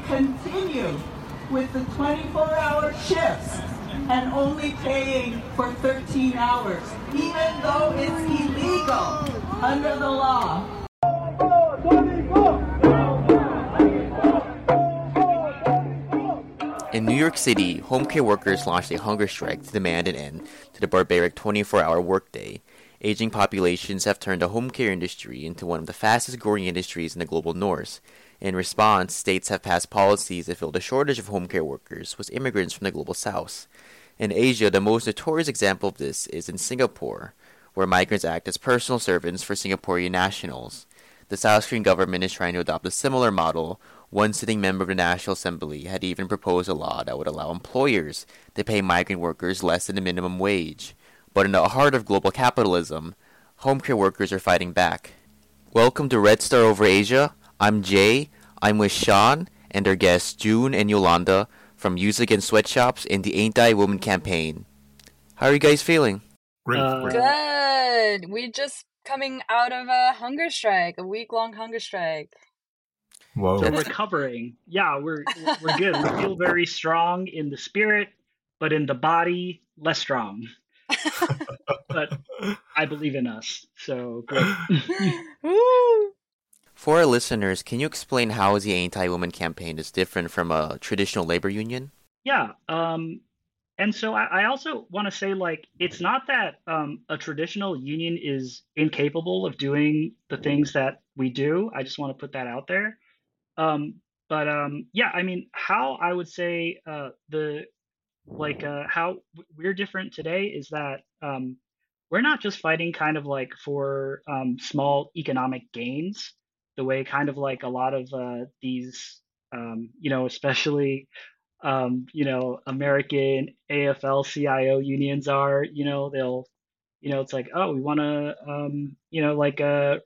continue with the 24-hour shifts and only paying for 13 hours, even though it's illegal under the law. In New York City, home care workers launched a hunger strike to demand an end to the barbaric 24-hour workday. Aging populations have turned the home care industry into one of the fastest growing industries in the global north. In response, states have passed policies that fill the shortage of home care workers with immigrants from the global south. In Asia, the most notorious example of this is in Singapore, where migrants act as personal servants for Singaporean nationals. The South Korean government is trying to adopt a similar model. One sitting member of the National Assembly had even proposed a law that would allow employers to pay migrant workers less than the minimum wage. But in the heart of global capitalism, home care workers are fighting back. Welcome to Red Star Over Asia. I'm Jay. I'm with Sean and our guests June and Yolanda from Youth Against Sweatshops and the Ain't I Woman campaign. How are you guys feeling? Great. Good. We're just coming out of a hunger strike, a week-long hunger strike. Whoa. So recovering. Yeah, we're good. We feel very strong in the spirit, but in the body, less strong. But I believe in us, so great. Woo! For our listeners, can you explain how the Ain't I Woman campaign is different from a traditional labor union? Yeah, and so I also want to say, like, it's not that a traditional union is incapable of doing the things that we do. I just want to put that out there. Yeah, I mean, how I would say how we're different today is that we're not just fighting kind of like for small economic gains, the way kind of like a lot of these, especially American AFL-CIO unions are. They'll, it's like, oh, we want to, like a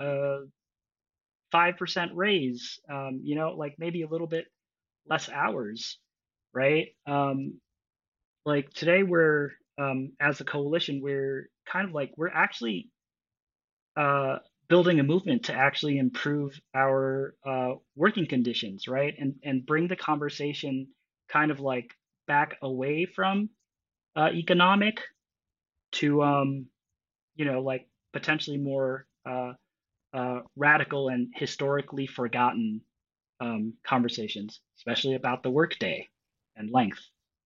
5% raise, like maybe a little bit less hours, right? Like today we're, as a coalition, we're kind of like, we're actually building a movement to actually improve our working conditions, right? And bring the conversation kind of like back away from economic to, like potentially more radical and historically forgotten conversations, especially about the workday and length.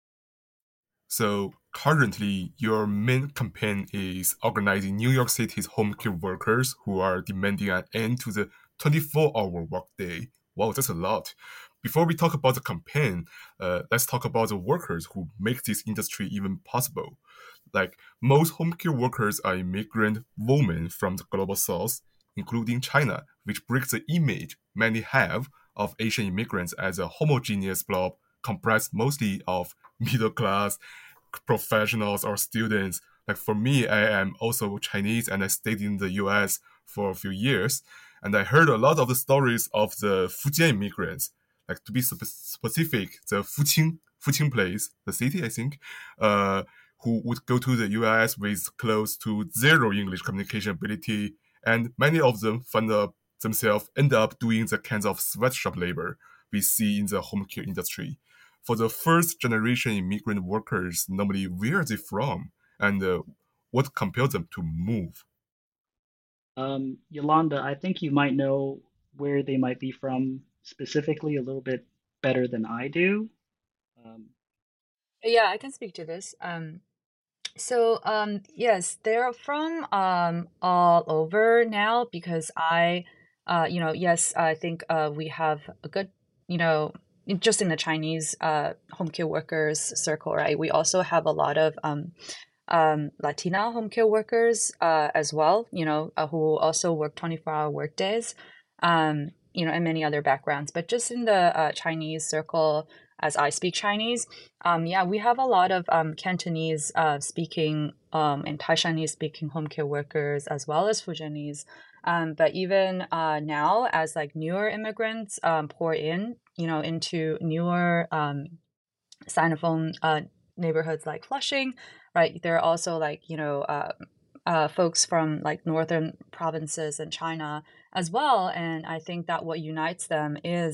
So currently, your main campaign is organizing New York City's home care workers who are demanding an end to the 24-hour workday. Wow, that's a lot. Before we talk about the campaign, let's talk about the workers who make this industry even possible. Like, most home care workers are immigrant women from the global south, including China, which breaks the image many have of Asian immigrants as a homogeneous blob comprised mostly of middle-class professionals or students. Like for me, I am also Chinese and I stayed in the US for a few years. And I heard a lot of the stories of the Fujian immigrants. Like to be specific, the Fuqing place, the city, I think, who would go to the US with close to zero English communication ability. And many of them end up doing the kinds of sweatshop labor we see in the home care industry. For the first generation immigrant workers, normally where are they from and what compelled them to move? Yolanda, I think you might know where they might be from specifically a little bit better than I do. Yeah, I can speak to this. Yes, they're from all over now because yes, I think we have a good, just in the Chinese home care workers circle, right? We also have a lot of Latina home care workers as well, who also work 24-hour workdays, and many other backgrounds. But just in the Chinese circle, as I speak Chinese, we have a lot of Cantonese speaking and Taishanese speaking home care workers as well as Fujianese. But even now, as like newer immigrants pour in, into newer Sinophone neighborhoods like Flushing, right? There are also like, folks from like northern provinces in China as well. And I think that what unites them is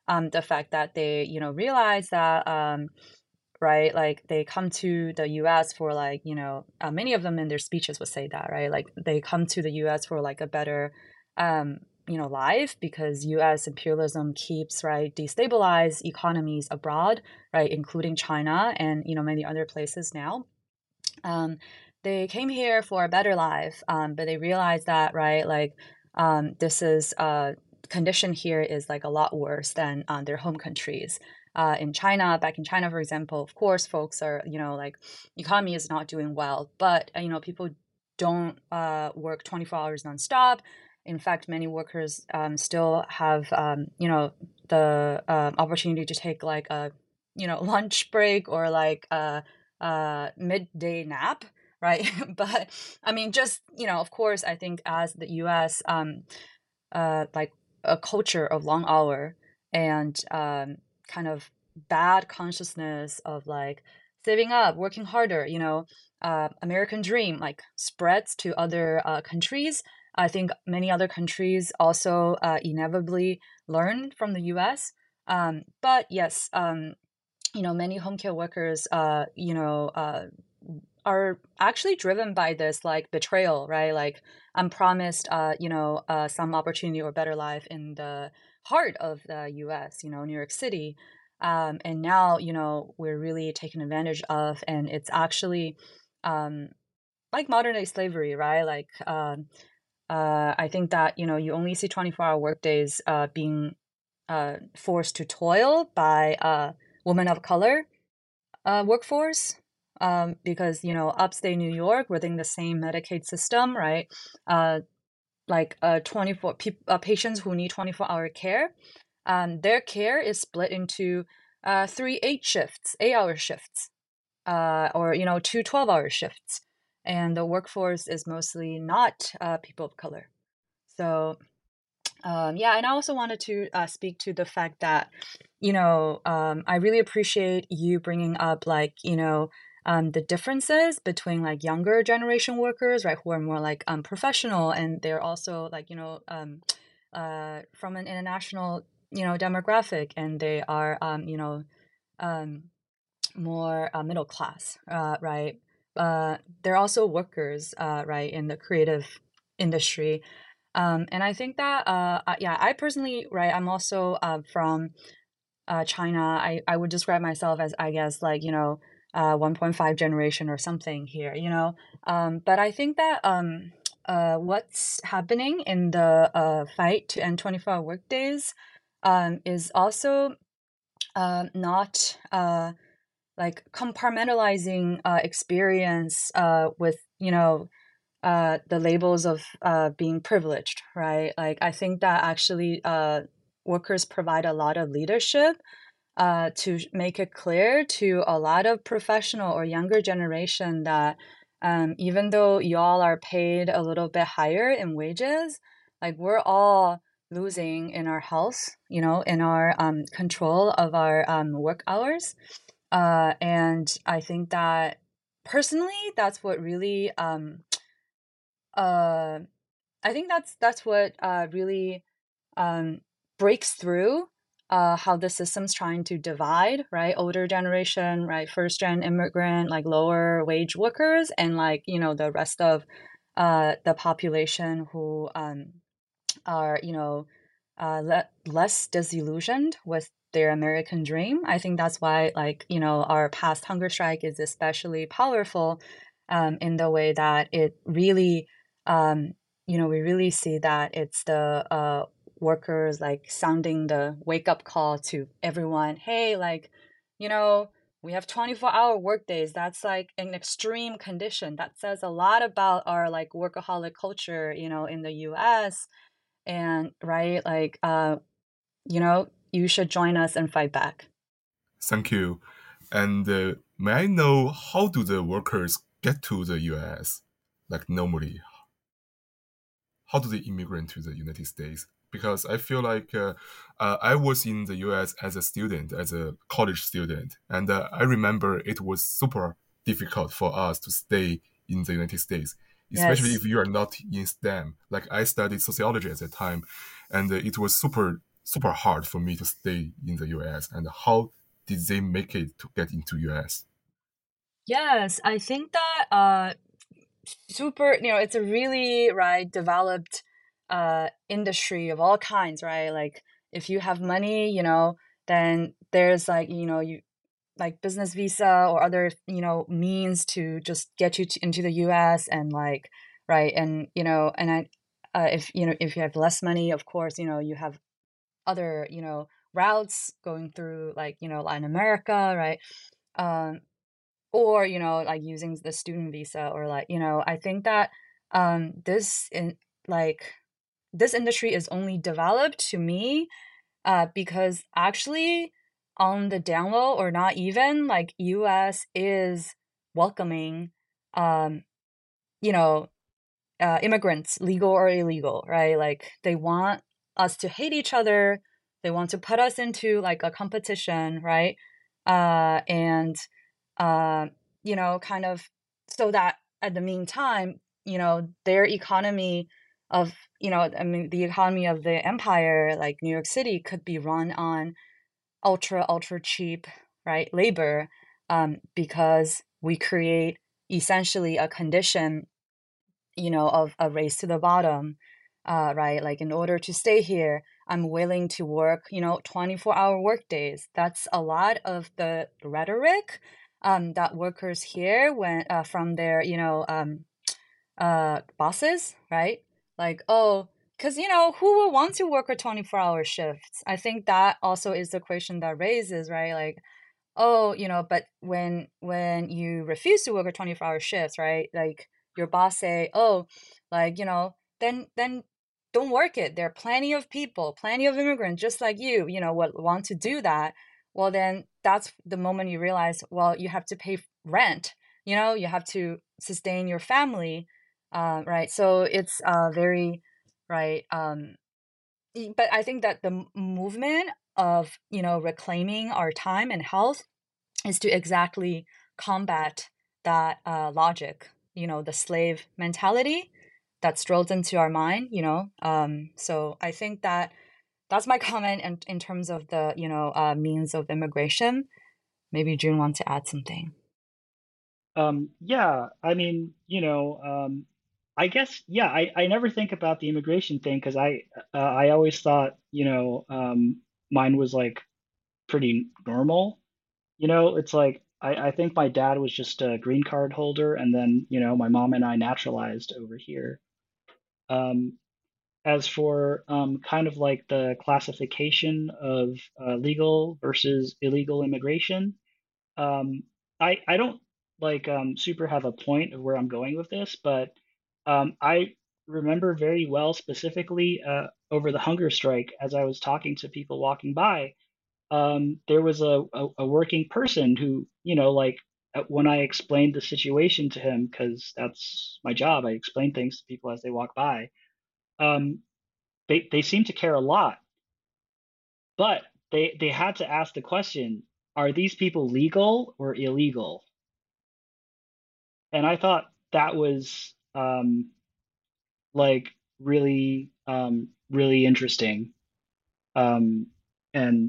the fact that they, realize that, right, like they come to the US for like, many of them in their speeches would say that, right? Like they come to the US for like a better, life because US imperialism keeps, right, destabilize economies abroad, right, including China and, many other places now. They came here for a better life, but they realized that, right, like this is condition here is like a lot worse than their home countries. In China, back in China, for example, of course, folks are, like economy is not doing well, but people don't work 24 hours nonstop. In fact, many workers still have, the opportunity to take like a, lunch break or like a midday nap, right? But I mean, just, of course, I think as the US, like a culture of long hour and kind of bad consciousness of like saving up, working harder, American dream like spreads to other countries. I think many other countries also inevitably learn from the US. But yes, many home care workers, are actually driven by this like betrayal, right? Like I'm promised, some opportunity or better life in the heart of the U.S., New York City, and now, we're really taken advantage of, and it's actually, like modern day slavery, right? Like, I think that you only see 24-hour workdays being forced to toil by women of color workforce, because upstate New York within the same Medicaid system, right? Like 24 patients who need 24-hour care, their care is split into 3 8-hour shifts, or 2 12-hour shifts, and the workforce is mostly not people of color. So yeah, and I also wanted to speak to the fact that, I really appreciate you bringing up like, the differences between like younger generation workers, right, who are more like professional, and they're also like, from an international, demographic, and they are, more middle class, right? They're also workers, right, in the creative industry. And I think that, yeah, I personally, right, I'm also from China. I would describe myself as, I guess, like, 1.5 generation or something here, But I think that what's happening in the fight to end 24-hour workdays is also not like compartmentalizing experience with, the labels of being privileged, right? Like I think that actually workers provide a lot of leadership to make it clear to a lot of professional or younger generation that even though y'all are paid a little bit higher in wages, like we're all losing in our health, in our control of our work hours. And I think that personally, that's what really uh, I think that's what really breaks through how the system's trying to divide, right? Older generation, right? First gen immigrant, like lower wage workers, and like, the rest of the population who are, less disillusioned with their American dream. I think that's why, like, our past hunger strike is especially powerful in the way that it really, we really see that it's the workers like sounding the wake up call to everyone. Hey, like, we have 24-hour workdays. That's like an extreme condition. That says a lot about our like workaholic culture, in the US. And right, like, you should join us and fight back. Thank you. And may I know, how do the workers get to the US? Like normally, how do they immigrate to the United States? Because I feel like I was in the US as a student, as a college student, and I remember it was super difficult for us to stay in the United States, especially Yes. if you are not in STEM. Like I studied sociology at the time, and it was super super hard for me to stay in the US, and how did they make it to get into US? Yes, I think that super, it's a really right developed industry of all kinds, right? Like if you have money, then there's like, you like business visa or other, means to just get you into the US and like, right. And, and if, if you have less money, of course, you have other, routes going through like, Latin America, right? Um, or like using the student visa or like I think that this in like this industry is only developed to me because actually on the down low or not even like US is welcoming um you know immigrants, legal or illegal, right? Like they want us to hate each other. They want to put us into like a competition, right? And uh, kind of so that at the meantime, their economy of, I mean, the economy of the empire, like New York City, could be run on ultra cheap, right, labor, because we create essentially a condition of a race to the bottom, right? Like in order to stay here, I'm willing to work, 24-hour work days. That's a lot of the rhetoric that workers hear when from their, bosses, right? Like, oh, because who will want to work a 24-hour shifts? I think that also is the question that raises, right? Like, oh, but when you refuse to work a 24-hour shifts, right? Like your boss say, oh, like, then don't work it. There are plenty of people, plenty of immigrants just like you know, what want to do that. Well, then that's the moment you realize, well, you have to pay rent, you have to sustain your family, right? So it's very, right. But I think that the movement of, reclaiming our time and health is to exactly combat that logic, the slave mentality that strolls into our mind, So I think that that's my comment in terms of the, means of immigration. Maybe June wants to add something. Yeah, I mean, I guess, yeah, I never think about the immigration thing because I always thought, mine was like pretty normal. It's like I think my dad was just a green card holder, and then, my mom and I naturalized over here. Um, as for kind of like the classification of legal versus illegal immigration, um, I don't like super have a point of where I'm going with this, but I remember very well specifically over the hunger strike as I was talking to people walking by. There was a working person who, like when I explained the situation to him, because that's my job, I explain things to people as they walk by. Um, they seem to care a lot, but they had to ask the question, are these people legal or illegal? And I thought that was like really interesting. Um, and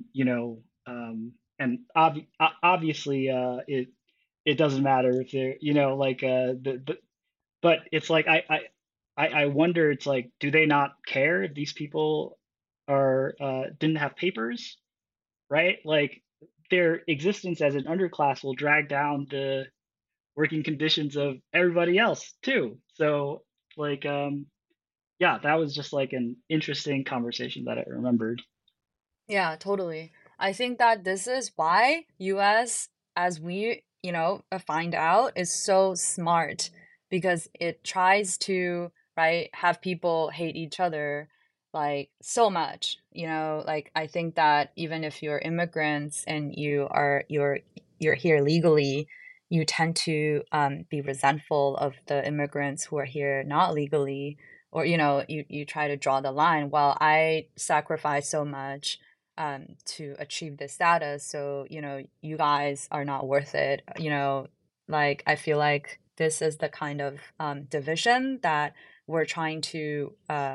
obviously it doesn't matter if they're like but it's like I wonder, it's like, do they not care if these people are didn't have papers, right? Like their existence as an underclass will drag down the working conditions of everybody else too. So like yeah, that was just like an interesting conversation that I remembered. Yeah, totally. I think that this is why US, as we, find out, is so smart because it tries to, right, have people hate each other like so much. Like I think that even if you're immigrants and you're here legally, you tend to be resentful of the immigrants who are here not legally, or you try to draw the line. Well, I sacrifice so much to achieve this status. So, you guys are not worth it. Like I feel like this is the kind of division that we're trying to,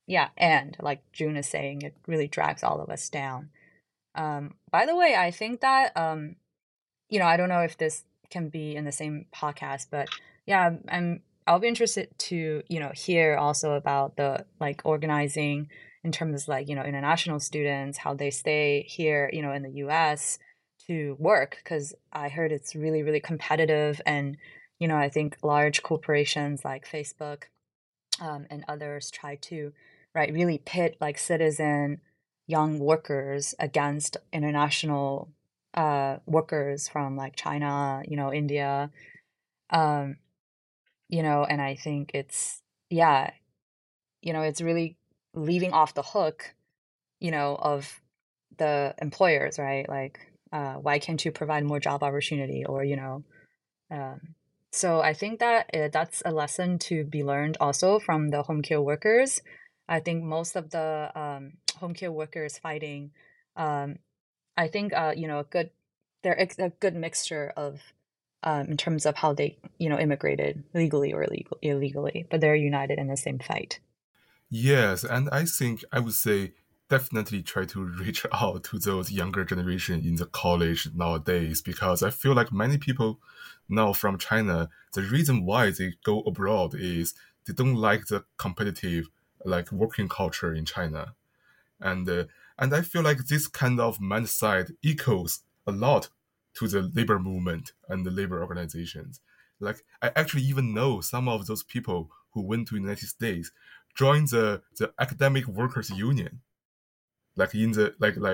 yeah, and like June is saying, it really drags all of us down. By the way, I think that I don't know if this can be in the same podcast, but yeah, I'll be interested to, hear also about the like organizing in terms of like, international students, how they stay here, in the US to work, because I heard it's really, really competitive. And, I think large corporations like Facebook and others try to, right, really pit like citizen young workers against international workers from like China, India, um, and I think it's, yeah, it's really leaving off the hook, of the employers, right? Like, why can't you provide more job opportunity or, um, so I think that that's a lesson to be learned also from the home care workers. I think most of the home care workers fighting, um, I think a good a good mixture of in terms of how they immigrated legally or illegally, but they're united in the same fight. Yes, and I think I would say definitely try to reach out to those younger generation in the college nowadays, because I feel like many people now from China, the reason why they go abroad is they don't like the competitive like working culture in China. And I feel like this kind of mindset echoes a lot to the labor movement and the labor organizations. Like I actually even know some of those people who went to the United States joined the academic workers union, like in the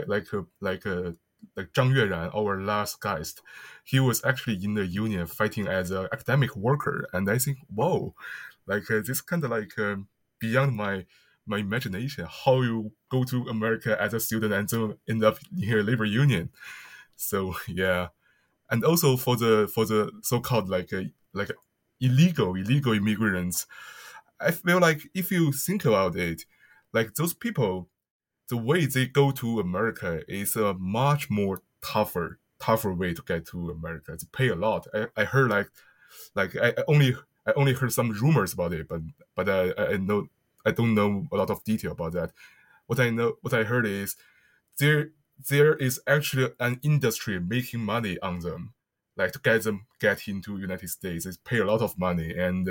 like Zhang Yueran, our last guest, he was actually in the union fighting as an academic worker, and I think, whoa, like this kind of like beyond my imagination. How you go to America as a student and then end up in a labor union? So yeah, and also for the so-called like illegal immigrants, I feel like if you think about it, like those people, the way they go to America is a much more tougher way to get to America. They pay a lot. I heard like I only heard some rumors about it, but I know I don't know a lot of detail about that. What I heard is there there is actually an industry making money on them, like to get them get into United States. They pay a lot of money, and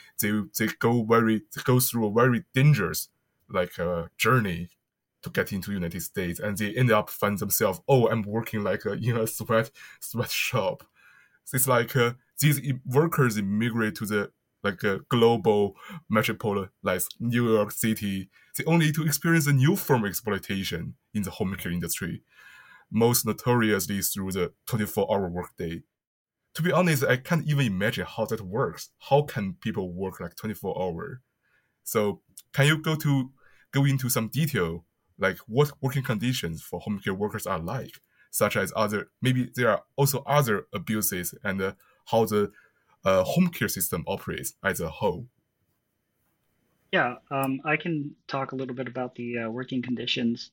they go through a very dangerous like journey to get into United States, and they end up find themselves, oh, I'm working like in a sweatshop. So it's like these workers immigrate to the like a global metropolis like New York City, they only to experience a new form of exploitation in the home care industry, most notoriously through the 24-hour workday. To be honest, I can't even imagine how that works. How can people work like 24 hours? So can you go into some detail, like what working conditions for home care workers are like, such as other maybe there are also other abuses and how the home care system operates as a whole. Yeah, I can talk a little bit about the working conditions.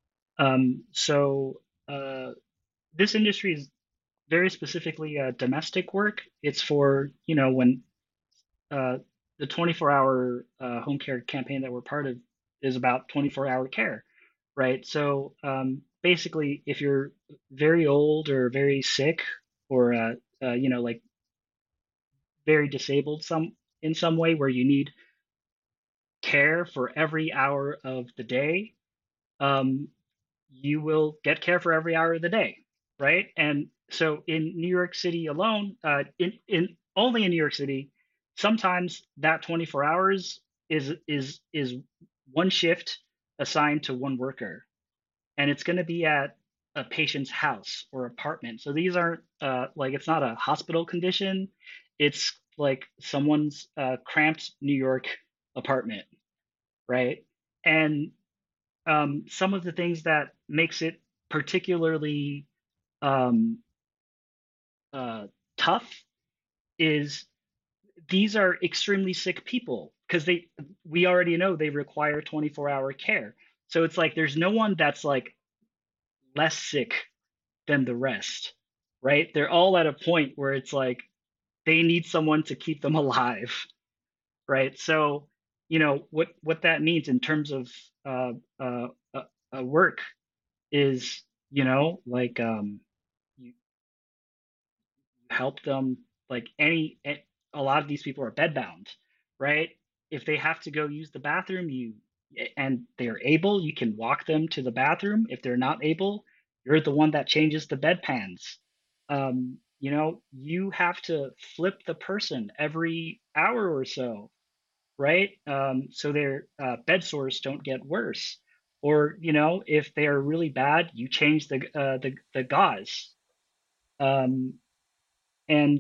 So this industry is very specifically domestic work. It's for, when uh, the 24-hour home care campaign that we're part of is about 24-hour care, right? So basically, if you're very old or very sick or like very disabled in some way where you need care for every hour of the day, um, you will get care for every hour of the day, right? And so in New York City alone, in only in New York City, sometimes that 24 hours is one shift assigned to one worker, and it's going to be at a patient's house or apartment. So these aren't like it's not a hospital condition; it's like someone's cramped New York apartment, right? And some of the things that makes it particularly um, uh, tough is these are extremely sick people because we already know they require 24-hour care. So it's like there's no one that's like less sick than the rest, right? They're all at a point where it's like they need someone to keep them alive, right? So what that means in terms of uh, work is, like, you help them, like, a lot of these people are bedbound, right? If they have to go use the bathroom, and they're able, you can walk them to the bathroom. If they're not able, you're the one that changes the bedpans. You have to flip the person every hour or so, right? So their bed sores don't get worse. Or, if they are really bad, you change the gauze. Um, and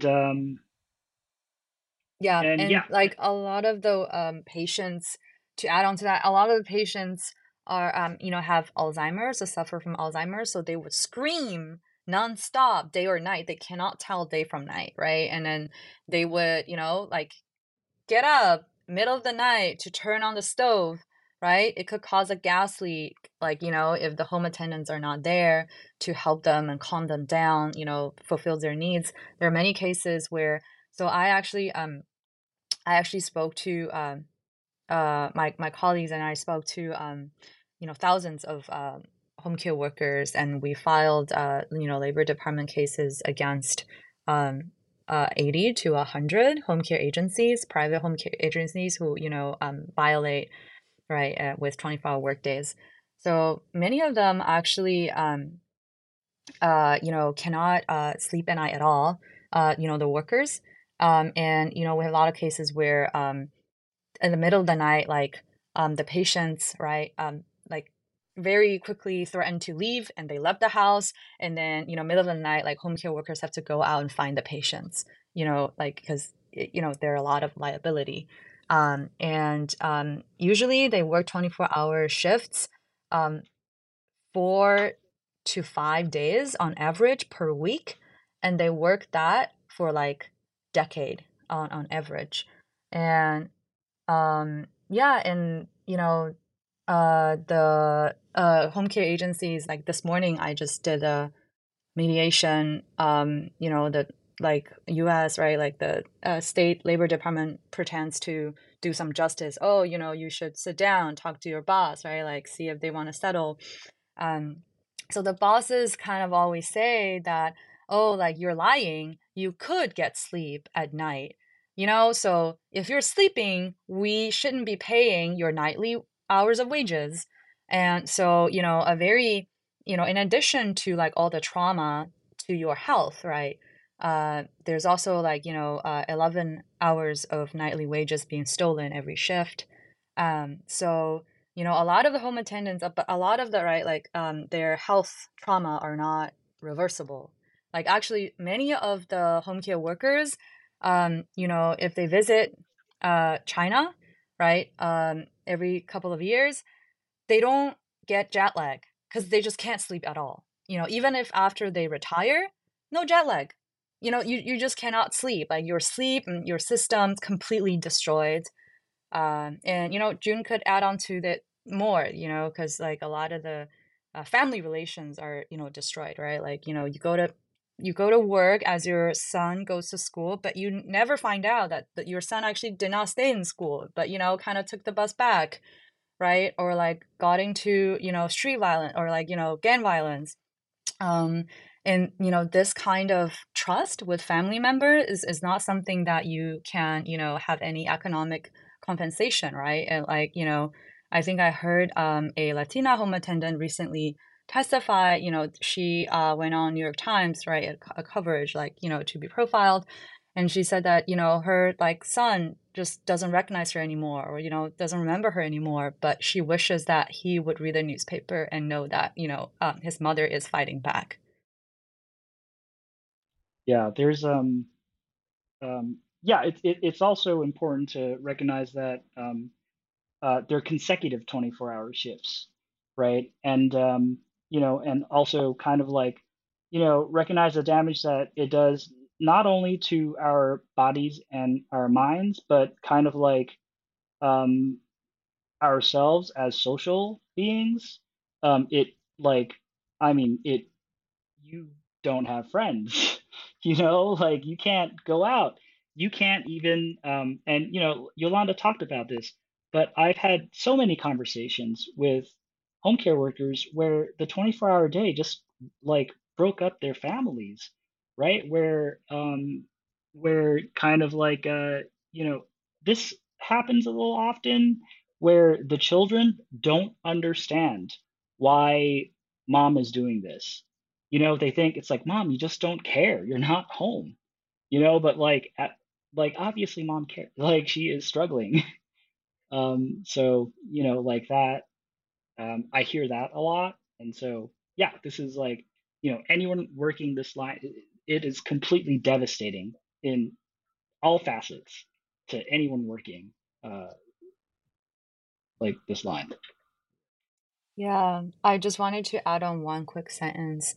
Yeah, and and yeah, like a lot of the patients, to add on to that, a lot of the patients are have Alzheimer's or suffer from Alzheimer's, so they would scream nonstop, day or night. They cannot tell day from night, right? And then they would, like get up middle of the night to turn on the stove, right? It could cause a gas leak, like, if the home attendants are not there to help them and calm them down, fulfill their needs. There are many cases where, so I actually spoke to my colleagues, and I spoke to thousands of home care workers, and we filed labor department cases against 80 to 100 home care agencies, private home care agencies who violate, right, with 24-hour workdays. So many of them actually cannot sleep at night at all. The workers, and we have a lot of cases where in the middle of the night, like the patients, right, like very quickly threatened to leave, and they left the house, and then middle of the night, like home care workers have to go out and find the patients, like because there are a lot of liability, and usually they work 24-hour shifts, um, 4 to 5 days on average per week, and they work that for like decade on average, and yeah, and the home care agencies, like this morning I just did a mediation, the like US, right, like the state labor department pretends to do some justice. Oh, you should sit down, talk to your boss, right, like see if they want to settle. um so the bosses kind of always say that, oh, like you're lying, you could get sleep at night. So if you're sleeping, we shouldn't be paying your nightly hours of wages. And so, a very, in addition to like all the trauma to your health, right? There's also like, 11 hours of nightly wages being stolen every shift. So, a lot of the home attendants, but a lot of the, right, like their health trauma are not reversible. Like actually, many of the home care workers, if they visit China, right, every couple of years, they don't get jet lag because they just can't sleep at all. Even if after they retire, no jet lag. You just cannot sleep. Like your sleep and your system's completely destroyed. And June could add on to that more, because like a lot of the family relations are destroyed, right? Like you go to work as your son goes to school, but you never find out that your son actually did not stay in school, but kind of took the bus back, right? Or like got into street violence or like gang violence. um and this kind of trust with family members is not something that you can have any economic compensation, right? And like I think I heard a Latina home attendant recently testify. She went on New York Times, right, a coverage, like to be profiled, and she said that her like son just doesn't recognize her anymore, or doesn't remember her anymore, but she wishes that he would read the newspaper and know that his mother is fighting back. yeah, there's yeah, it's also important to recognize that they're consecutive 24-hour shifts, right? And and also kind of like, recognize the damage that it does not only to our bodies and our minds, but kind of like um, ourselves as social beings. It like, I mean, it you don't have friends, like you can't go out, you can't even and Yolanda talked about this. But I've had so many conversations with home care workers where the 24-hour day just like broke up their families, right? Where kind of like you know, this happens a little often where the children don't understand why mom is doing this. They think it's like, mom, you just don't care. You're not home. But like obviously mom cares. Like she is struggling. So, like that, I hear that a lot. And so, yeah, this is like, anyone working this line, it is completely devastating in all facets to anyone working uh, like this line. Yeah, I just wanted to add on one quick sentence.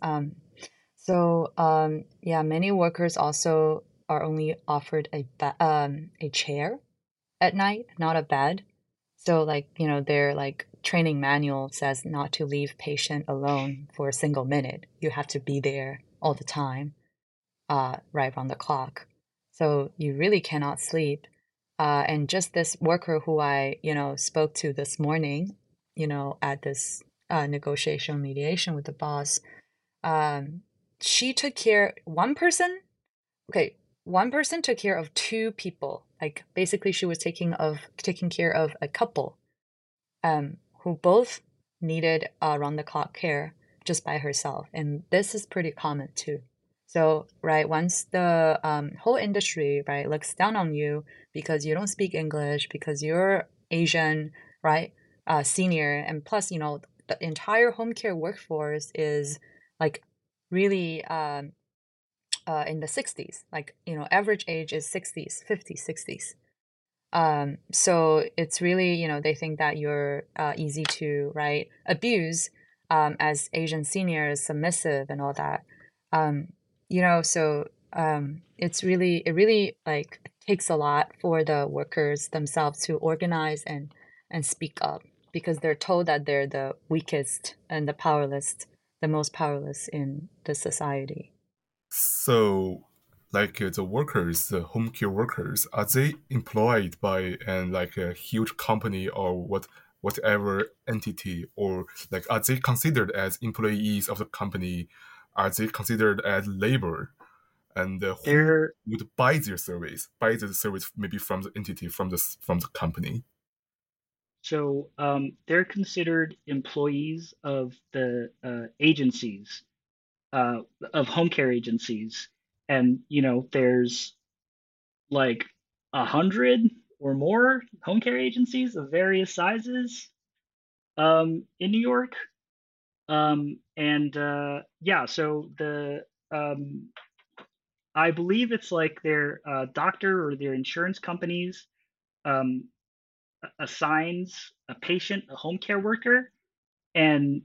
Yeah, many workers also are only offered a chair at night, not a bed. So their training manual says not to leave patient alone for a single minute. You have to be there all the time, right on the clock. So you really cannot sleep. And just this worker who I, spoke to this morning, at this negotiation mediation with the boss, um, she took care, okay, one person took care of two people. Like basically she was taking care of a couple who both needed round the clock care just by herself. And this is pretty common too. So, right, once the whole industry, right, looks down on you because you don't speak English, because you're Asian, right, senior, and plus, the entire home care workforce is like really in the 60s, like, average age is 60s, 50s, 60s. So it's really, they think that you're easy to, right, abuse as Asian seniors, submissive and all that. It really like takes a lot for the workers themselves to organize and speak up because they're told that they're the weakest and the most powerless in the society. So, like the workers, the home care workers, are they employed by and like a huge company or whatever entity, or like are they considered as employees of the company? Are they considered as labor? And who They're would buy their service? Buy the service maybe from the entity, from the company. they're considered employees of the agencies, uh, of home care agencies, and there's like 100 or more home care agencies of various sizes in New York. And yeah, so the I believe it's like their doctor or their insurance companies um, assigns a patient a home care worker, and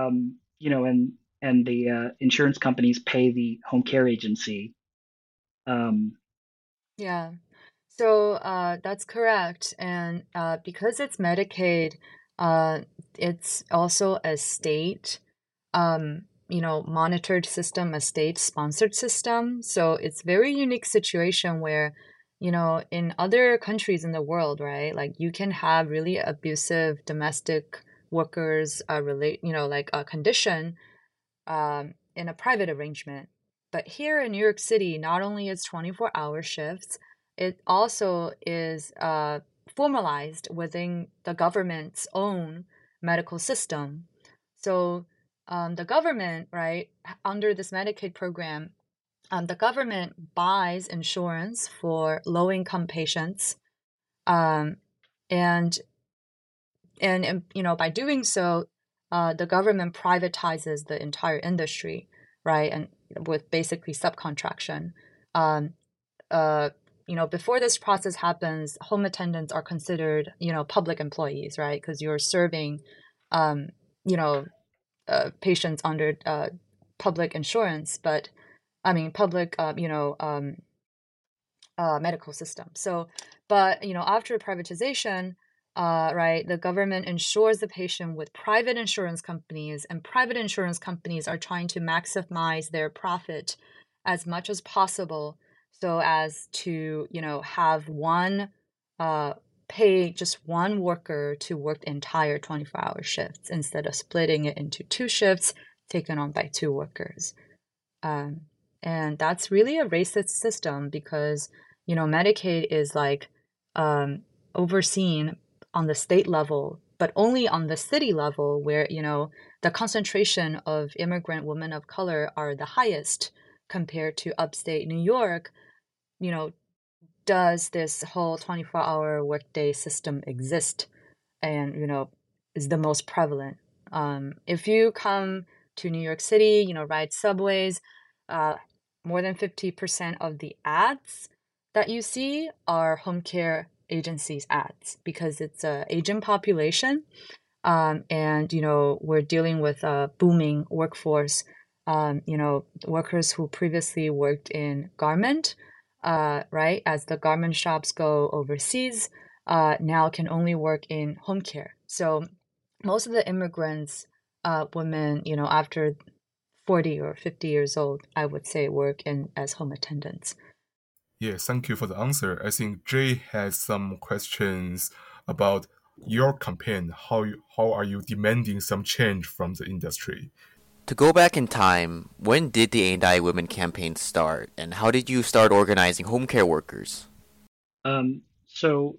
and the insurance companies pay the home care agency. Um, Yeah. So that's correct. And because it's Medicaid, uh, it's also a state, monitored system, a state sponsored system. So it's very unique situation where, in other countries in the world, right? Like you can have really abusive domestic workers like a condition in a private arrangement. But here in New York City, not only is 24-hour shifts, it also is formalized within the government's own medical system. So the government, right, under this Medicaid program, the government buys insurance for low-income patients, um, and by doing so, the government privatizes the entire industry, right? And with basically subcontraction. Um, Before this process happens, home attendants are considered, public employees, right? Because you're serving, um, you know, patients under public insurance, but I mean, public, medical system. So, but after privatization, right, the government insures the patient with private insurance companies, and private insurance companies are trying to maximize their profit as much as possible, so as to have one pay just one worker to work the entire 24-hour shifts instead of splitting it into 2 shifts taken on by 2 workers. And that's really a racist system because, Medicaid is like overseen on the state level, but only on the city level where, the concentration of immigrant women of color are the highest compared to upstate New York, does this whole 24-hour workday system exist and, is the most prevalent. If you come to New York City, ride subways, more than 50% of the ads that you see are home care agencies ads because it's an aging population. And, we're dealing with a booming workforce, workers who previously worked in garment, right? As the garment shops go overseas, now can only work in home care. So most of the immigrants, women, after 40 or 50 years old, I would say work as home attendants. Yes, thank you for the answer. I think Jay has some questions about your campaign. How are you demanding some change from the industry? To go back in time, when did the Ain't I Women campaign start, and how did you start organizing home care workers? So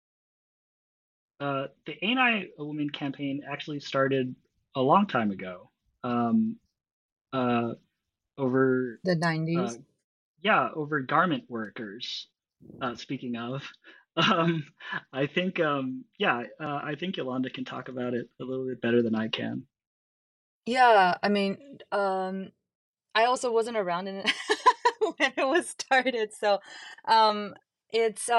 the Ain't I a Woman campaign actually started a long time ago. Over The 90s. Over garment workers. Speaking of, I think I think Yolanda can talk about it a little bit better than I can. Yeah, I mean, I also wasn't around when it was started, so it's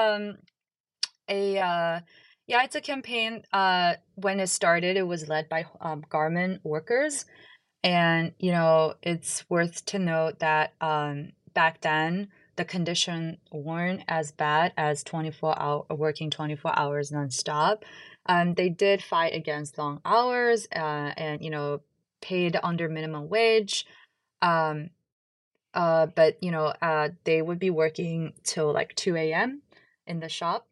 it's a campaign. When it started, it was led by garment workers, and it's worth to note that back then the conditions weren't as bad as 24 hours nonstop. They did fight against long hours and paid under minimum wage. But they would be working till like 2 a.m. in the shop.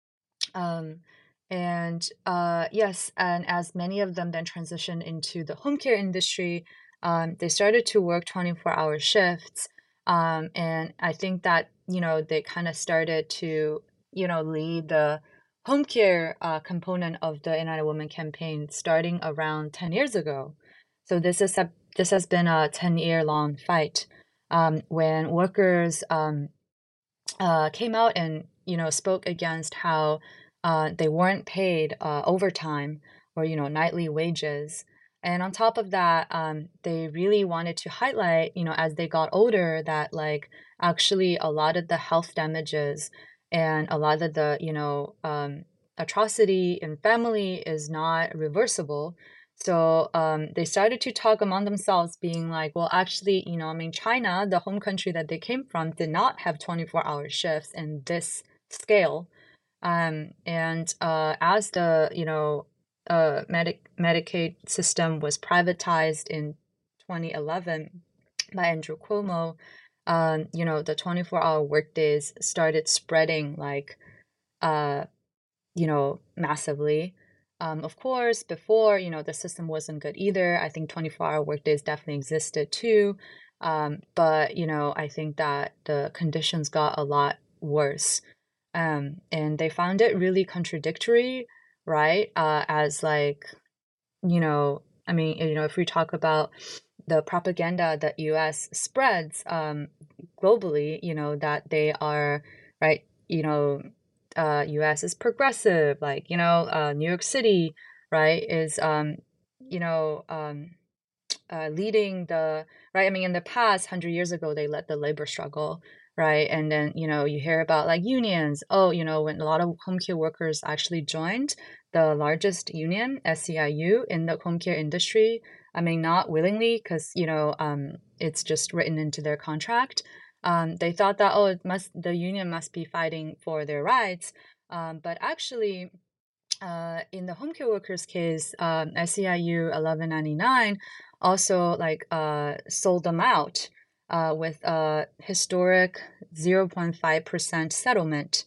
Yes, and as many of them then transitioned into the home care industry, they started to work 24-hour shifts. And I think that, they kind of started to, lead the home care component of the United Women campaign starting around 10 years ago. So this has been a 10-year-long fight when workers came out and, spoke against how they weren't paid overtime or nightly wages. And on top of that, they really wanted to highlight, as they got older, that like actually a lot of the health damages and a lot of the atrocity in family is not reversible. So they started to talk among themselves, being like, well, actually, China, the home country that they came from, did not have 24-hour shifts in this scale. And as the Medicaid system was privatized in 2011 by Andrew Cuomo, the 24-hour workdays started spreading like massively. Of course, before, the system wasn't good either. I think 24-hour workdays definitely existed too. But, I think that the conditions got a lot worse. And they found it really contradictory, right? As like, if we talk about the propaganda that US spreads globally, that they are, right, US is progressive, like, New York City, right, is, leading the, right, in the past, 100 years ago, they led the labor struggle, right? And then, you hear about like unions. Oh, when a lot of home care workers actually joined the largest union, SEIU, in the home care industry. Not willingly, because, it's just written into their contract. They thought that, the union must be fighting for their rights. But actually, in the home care workers case, SEIU 1199 also like sold them out with a historic 0.5% settlement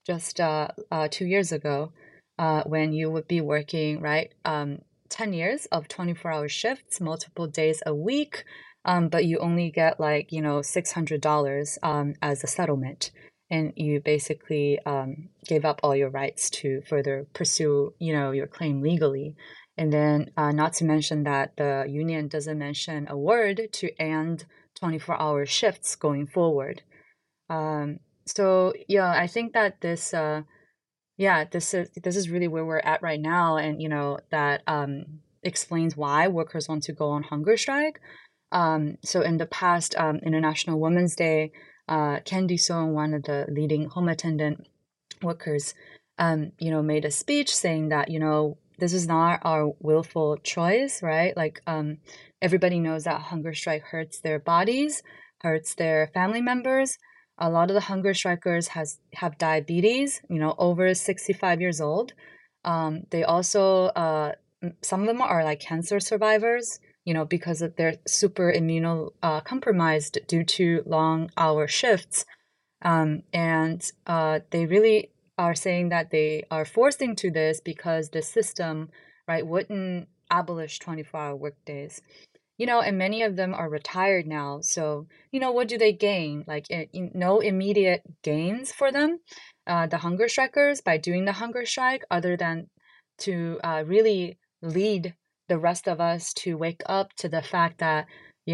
just 2 years ago, when you would be working, right, 10 years of 24-hour shifts, multiple days a week, but you only get like, $600 as a settlement. And you basically gave up all your rights to further pursue, your claim legally. And then, not to mention that the union doesn't mention a word to end 24-hour shifts going forward. So yeah, I think that this is really where we're at right now, and that explains why workers want to go on hunger strike. So in the past, International Women's Day, Candy Song, one of the leading home attendant workers, made a speech saying that, this is not our willful choice, right? Like, everybody knows that hunger strike hurts their bodies, hurts their family members. A lot of the hunger strikers have diabetes, over 65 years old. They also, some of them are like cancer survivors, because of their super compromised due to long hour shifts. And they really are saying that they are forced into this because the system, right, wouldn't abolish 24-hour workdays. And many of them are retired now. So, what do they gain? Like, no immediate gains for them, the hunger strikers, by doing the hunger strike, other than to really lead the rest of us to wake up to the fact that,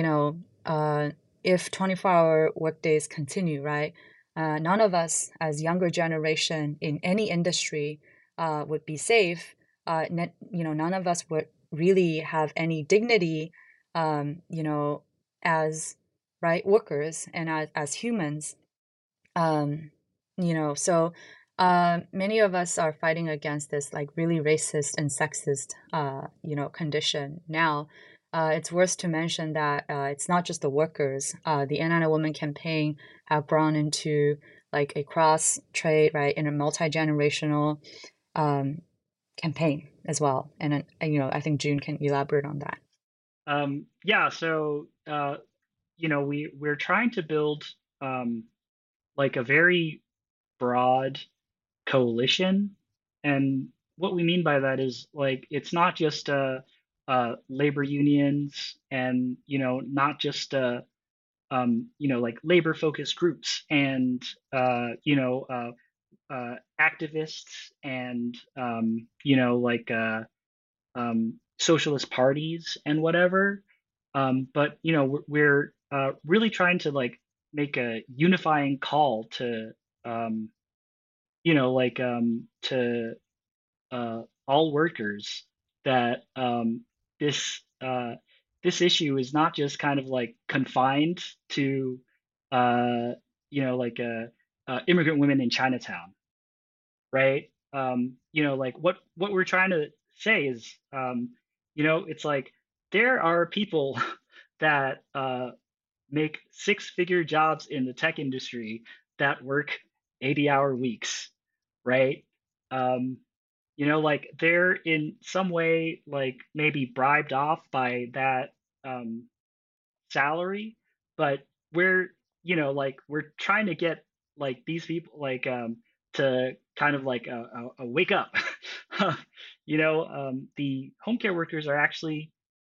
if 24-hour workdays continue, right, none of us as younger generation in any industry would be safe. None of us would really have any dignity, as right workers and as humans. So many of us are fighting against this like really racist and sexist, condition now. It's worth to mention that it's not just the workers. The Anna Woman campaign have grown into like a cross trade, right, in a multi-generational campaign as well. And I think June can elaborate on that. Yeah, so we're trying to build like a very broad coalition, and what we mean by that is like it's not just labor unions, and not just like labor focused groups, and activists, and like socialist parties and whatever. But we're really trying to like make a unifying call to to all workers, that this this issue is not just kind of like confined to immigrant women in Chinatown, right? Like what we're trying to say is, it's like there are people that make six-figure jobs in the tech industry that work 80-hour weeks, right? Like they're in some way like maybe bribed off by that salary, but we're trying to get like these people like to kind of like a wake up. The home care workers are actually,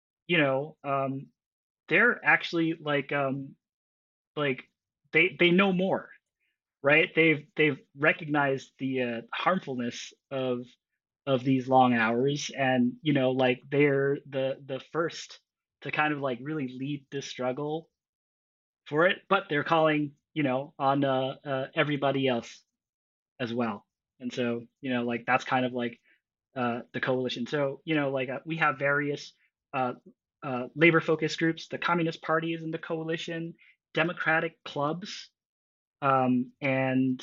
they're actually like they know more, right? They've recognized the harmfulness of these long hours, and like they're the first to kind of like really lead this struggle for it, but they're calling on everybody else as well. And so like that's kind of like the coalition. So like we have various labor focused groups. The Communist Party is in the coalition, democratic clubs, and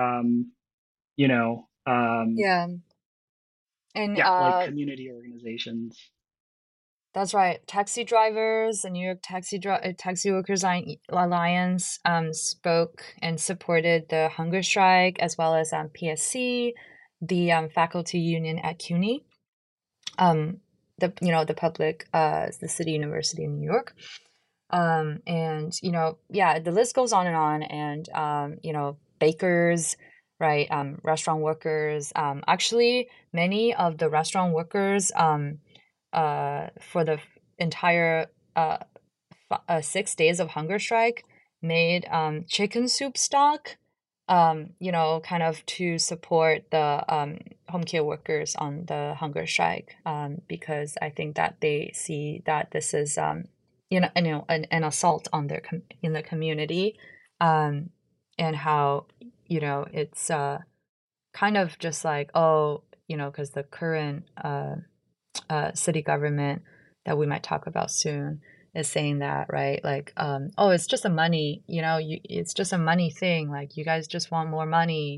Yeah. And yeah, like community organizations. that's right. Taxi drivers, the New York Taxi Workers Alliance spoke and supported the hunger strike, as well as PSC, the faculty union at CUNY, the public, the city university in New York. And yeah, the list goes on and on. And bakers, right? Restaurant workers. Actually, many of the restaurant workers for the entire 6 days of hunger strike made chicken soup stock, kind of to support the home care workers on the hunger strike, because I think that they see that this is, an assault on their in the community, um, and how, it's kind of just like, oh, because the current city government that we might talk about soon is saying that, right? Like, oh, it's just a money, it's just a money thing. Like, you guys just want more money,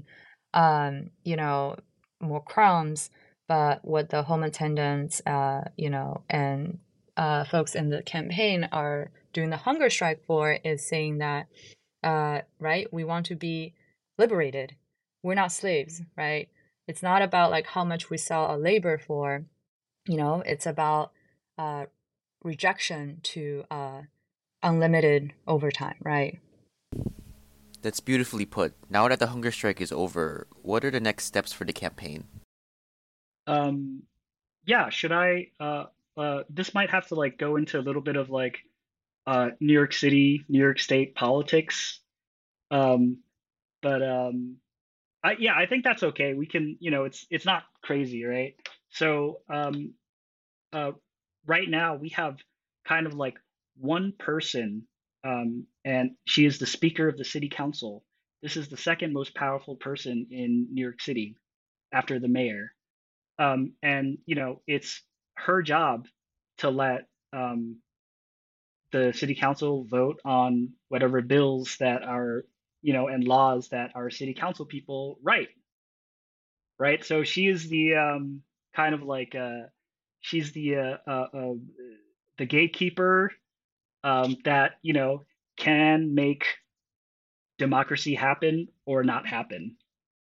more crumbs. But what the home attendants, and folks in the campaign are doing the hunger strike for is saying that, right, we want to be liberated. We're not slaves, right? It's not about like how much we sell our labor for, it's about uh, rejection to unlimited overtime, right? That's beautifully put. Now that the hunger strike is over, what are the next steps for the campaign? Um, yeah, should I this might have to like go into a little bit of like New York City, New York State politics. Um, but I think that's okay. We can, it's not crazy, right? So uh right now we have kind of like one person, and she is the Speaker of the City Council. This is the second most powerful person in New York City after the mayor. And it's her job to let the city council vote on whatever bills that are, and laws that our city council people write, right? So she is the kind of like she's the gatekeeper, that can make democracy happen or not happen.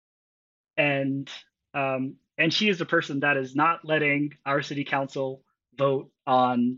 And she is the person that is not letting our city council vote on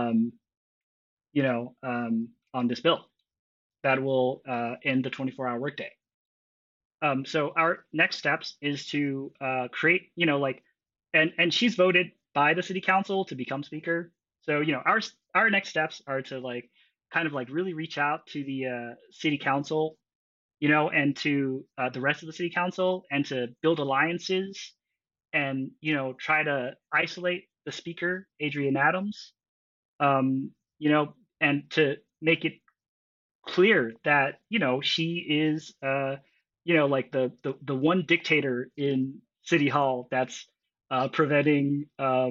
on this bill that will end the 24-hour workday. So our next steps is to create, and she's voted by the city council to become speaker. So our next steps are to like kind of like really reach out to the city council, and to the rest of the city council, and to build alliances, and try to isolate the speaker, Adrienne Adams, um, and to make it clear that she is like the one dictator in City Hall that's preventing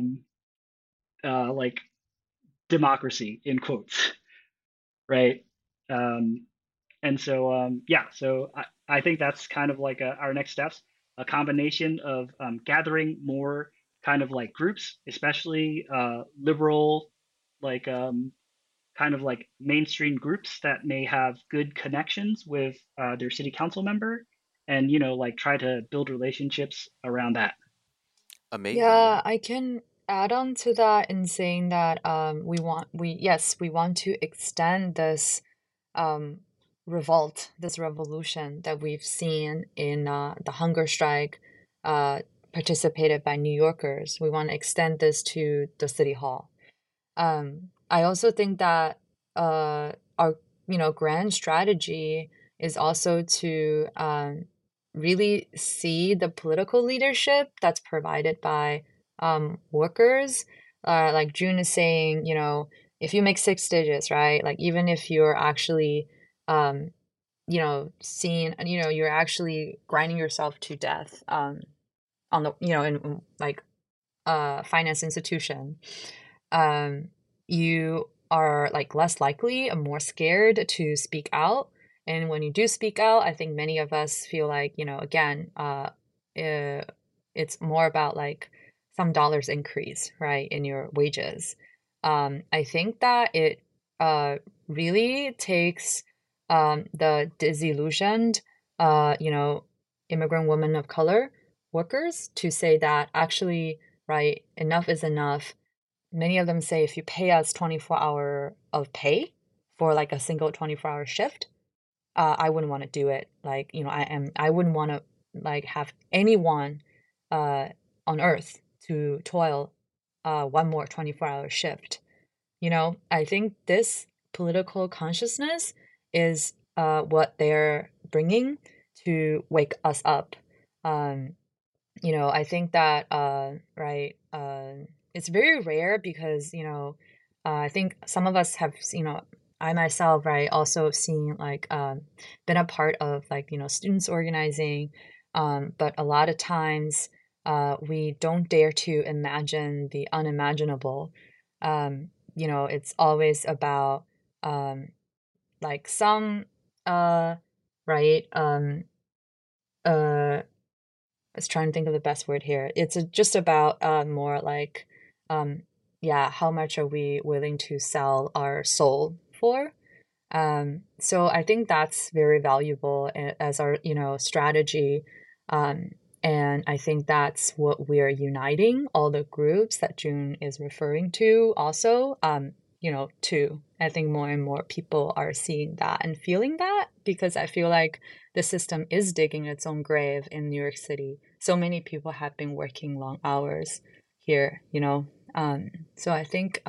like democracy in quotes, right? Um, and so so I think that's kind of like our next steps, a combination of gathering more kind of like groups, especially liberal, like kind of like mainstream groups that may have good connections with their city council member, and like try to build relationships around that. Amazing, Yeah, yeah. I can add on to that in saying that we want to extend this um, this revolution that we've seen in the hunger strike, uh, participated by New Yorkers. We want to extend this to the city hall. I also think that our grand strategy is also to really see the political leadership that's provided by workers. Like June is saying, if you make 6 digits, right? Like even if you're actually seeing, you're actually grinding yourself to death on the, in like finance institution, um, you are like less likely and more scared to speak out. And when you do speak out, I think many of us feel like, again, it's more about like some dollars increase, right, in your wages. I think that it really takes the disillusioned, immigrant women of color workers to say that actually, right, enough is enough. Many of them say if you pay us 24-hour of pay for like a single 24-hour shift, I wouldn't want to do it. Like, I wouldn't want to like have anyone on earth to toil one more 24-hour shift. I think this political consciousness is what they're bringing to wake us up. Um, I think that right, it's very rare because I think some of us have I myself, right, also seen like been a part of like students organizing, but a lot of times we don't dare to imagine the unimaginable. It's always about like some right uh I was trying to think of the best word here. It's just about more like, yeah, how much are we willing to sell our soul for? So I think that's very valuable as our, strategy. Um, and I think that's what we're uniting all the groups that June is referring to also, too. I think more and more people are seeing that and feeling that because I feel like the system is digging its own grave in New York City. So many people have been working long hours here, So I think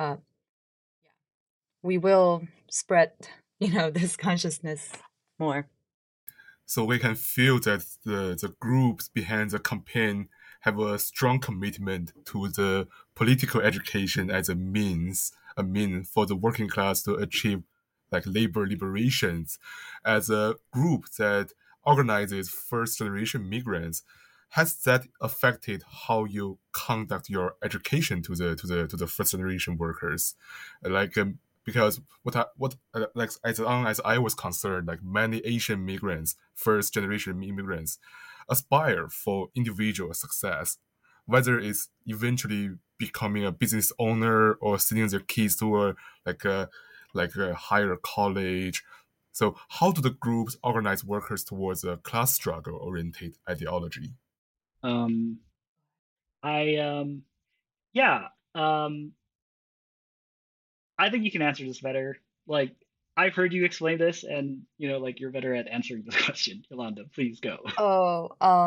we will spread, this consciousness more. So we can feel that the groups behind the campaign have a strong commitment to the political education as a means for the working class to achieve like labor liberations. As a group that organizes first generation migrants, has that affected how you conduct your education to the first generation workers? Like because like as long as I was concerned, like many Asian migrants, first generation immigrants, aspire for individual success, whether it's eventually becoming a business owner or sending their kids to a higher college. So how do the groups organize workers towards a class struggle oriented ideology? Um, I yeah, I think you can answer this better. Like I've heard you explain this, and like you're better at answering this question. Yolanda, please go. Oh,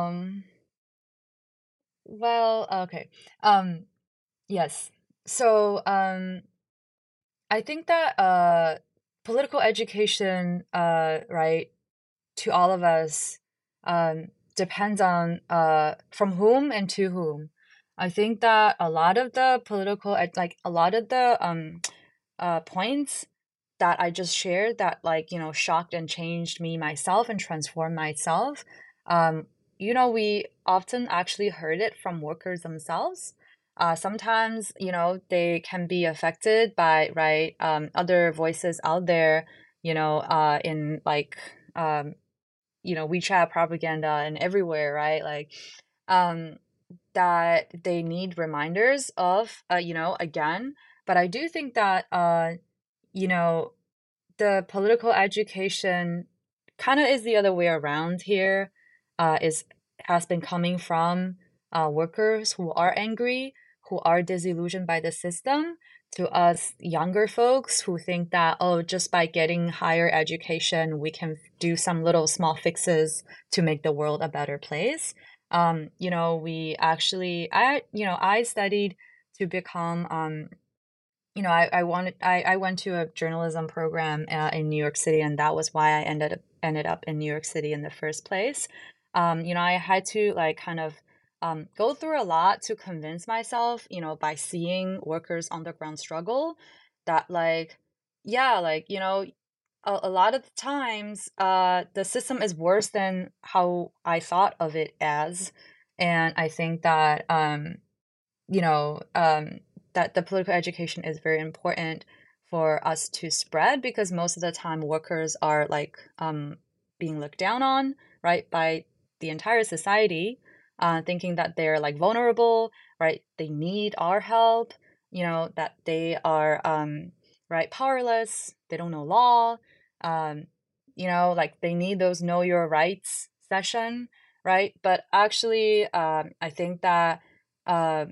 well, okay. Yes. So, I think that political education, right, to all of us, depends on from whom and to whom. I think that a lot of the like a lot of the points that I just shared that like shocked and changed me myself and transformed myself. Um, we often actually heard it from workers themselves. Sometimes they can be affected by right other voices out there. In like WeChat propaganda and everywhere, right? Like um, that they need reminders of, again. But I do think that you know the political education kind of is the other way around here. Is has been coming from workers who are angry, who are disillusioned by the system, to us younger folks who think that just by getting higher education, we can do some little small fixes to make the world a better place. We actually, I studied to become I went to a journalism program in New York City, and that was why I ended up in New York City in the first place. I had to like kind of go through a lot to convince myself, by seeing workers on the ground struggle, that like, yeah, like a lot of the times, the system is worse than how I thought of it as, and I think that you know, that the political education is very important for us to spread because most of the time workers are like being looked down on, right, by the entire society, thinking that they're like vulnerable, right? They need our help, that they are right powerless, they don't know law, um, like they need those know your rights session, right? But actually, I think that. Um,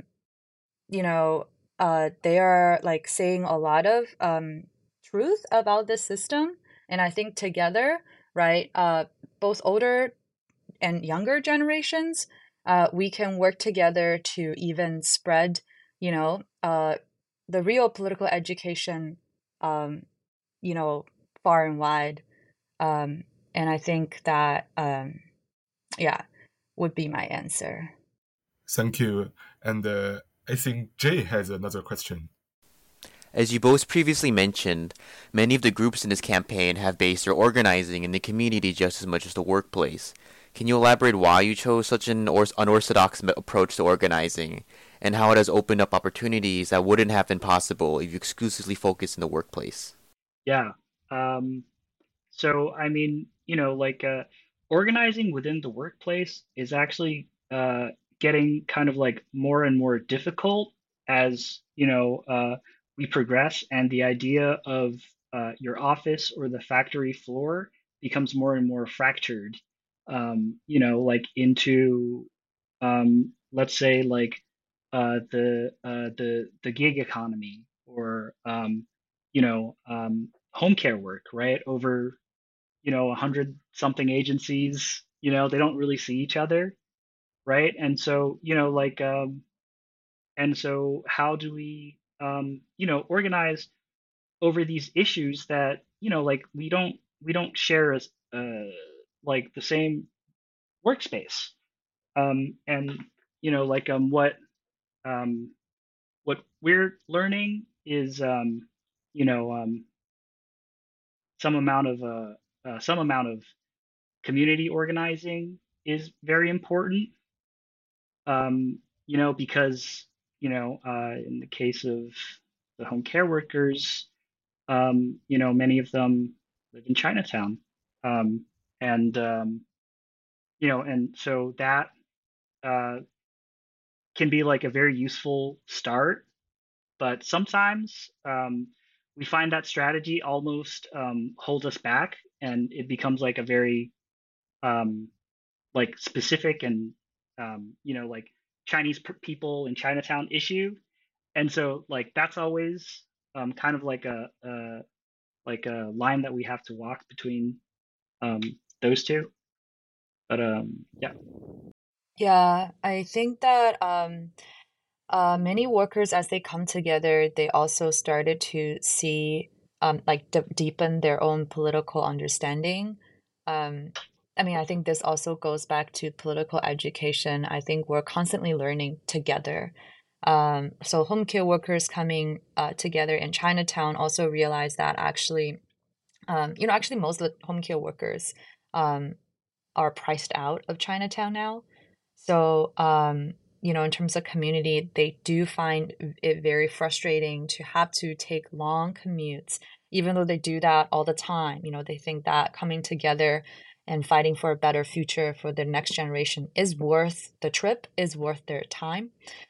they are like saying a lot of truth about the system. And I think together, right, both older and younger generations, we can work together to even spread, you know, the real political education, you know, far and wide. And I think that, yeah, would be my answer. Thank you. And I think Jay has another question. As you both previously mentioned, many of the groups in this campaign have based their organizing in the community just as much as the workplace. Can you elaborate why you chose such an unorthodox approach to organizing, and how it has opened up opportunities that wouldn't have been possible if you exclusively focused in the workplace? Yeah. So, I mean, organizing within the workplace is actually getting kind of like more and more difficult as, we progress, and the idea of your office or the factory floor becomes more and more fractured, like into, let's say, like the gig economy, or home care work, right? Over 100 something agencies, they don't really see each other, right? And so, and so how do we, organize over these issues that, like we don't share as like the same workspace. And um, what we're learning is, you know, some amount of community organizing is very important. Because in the case of the home care workers, many of them live in Chinatown, um, and and so that uh, can be like a very useful start. But sometimes we find that strategy almost holds us back, and it becomes like a very um, like specific and like Chinese people in Chinatown issue, and so like that's always kind of like a line that we have to walk between um, those two. But yeah. Yeah, I think that many workers, as they come together, they also started to see, like, deepen their own political understanding. Um, I mean, I think this also goes back to political education. I think we're constantly learning together. So home care workers coming together in Chinatown also realized that actually, actually most of the home care workers um, are priced out of Chinatown now. So, in terms of community, they do find it very frustrating to have to take long commutes, even though they do that all the time. They think that coming together and fighting for a better future for the next generation is worth the trip, is worth their time.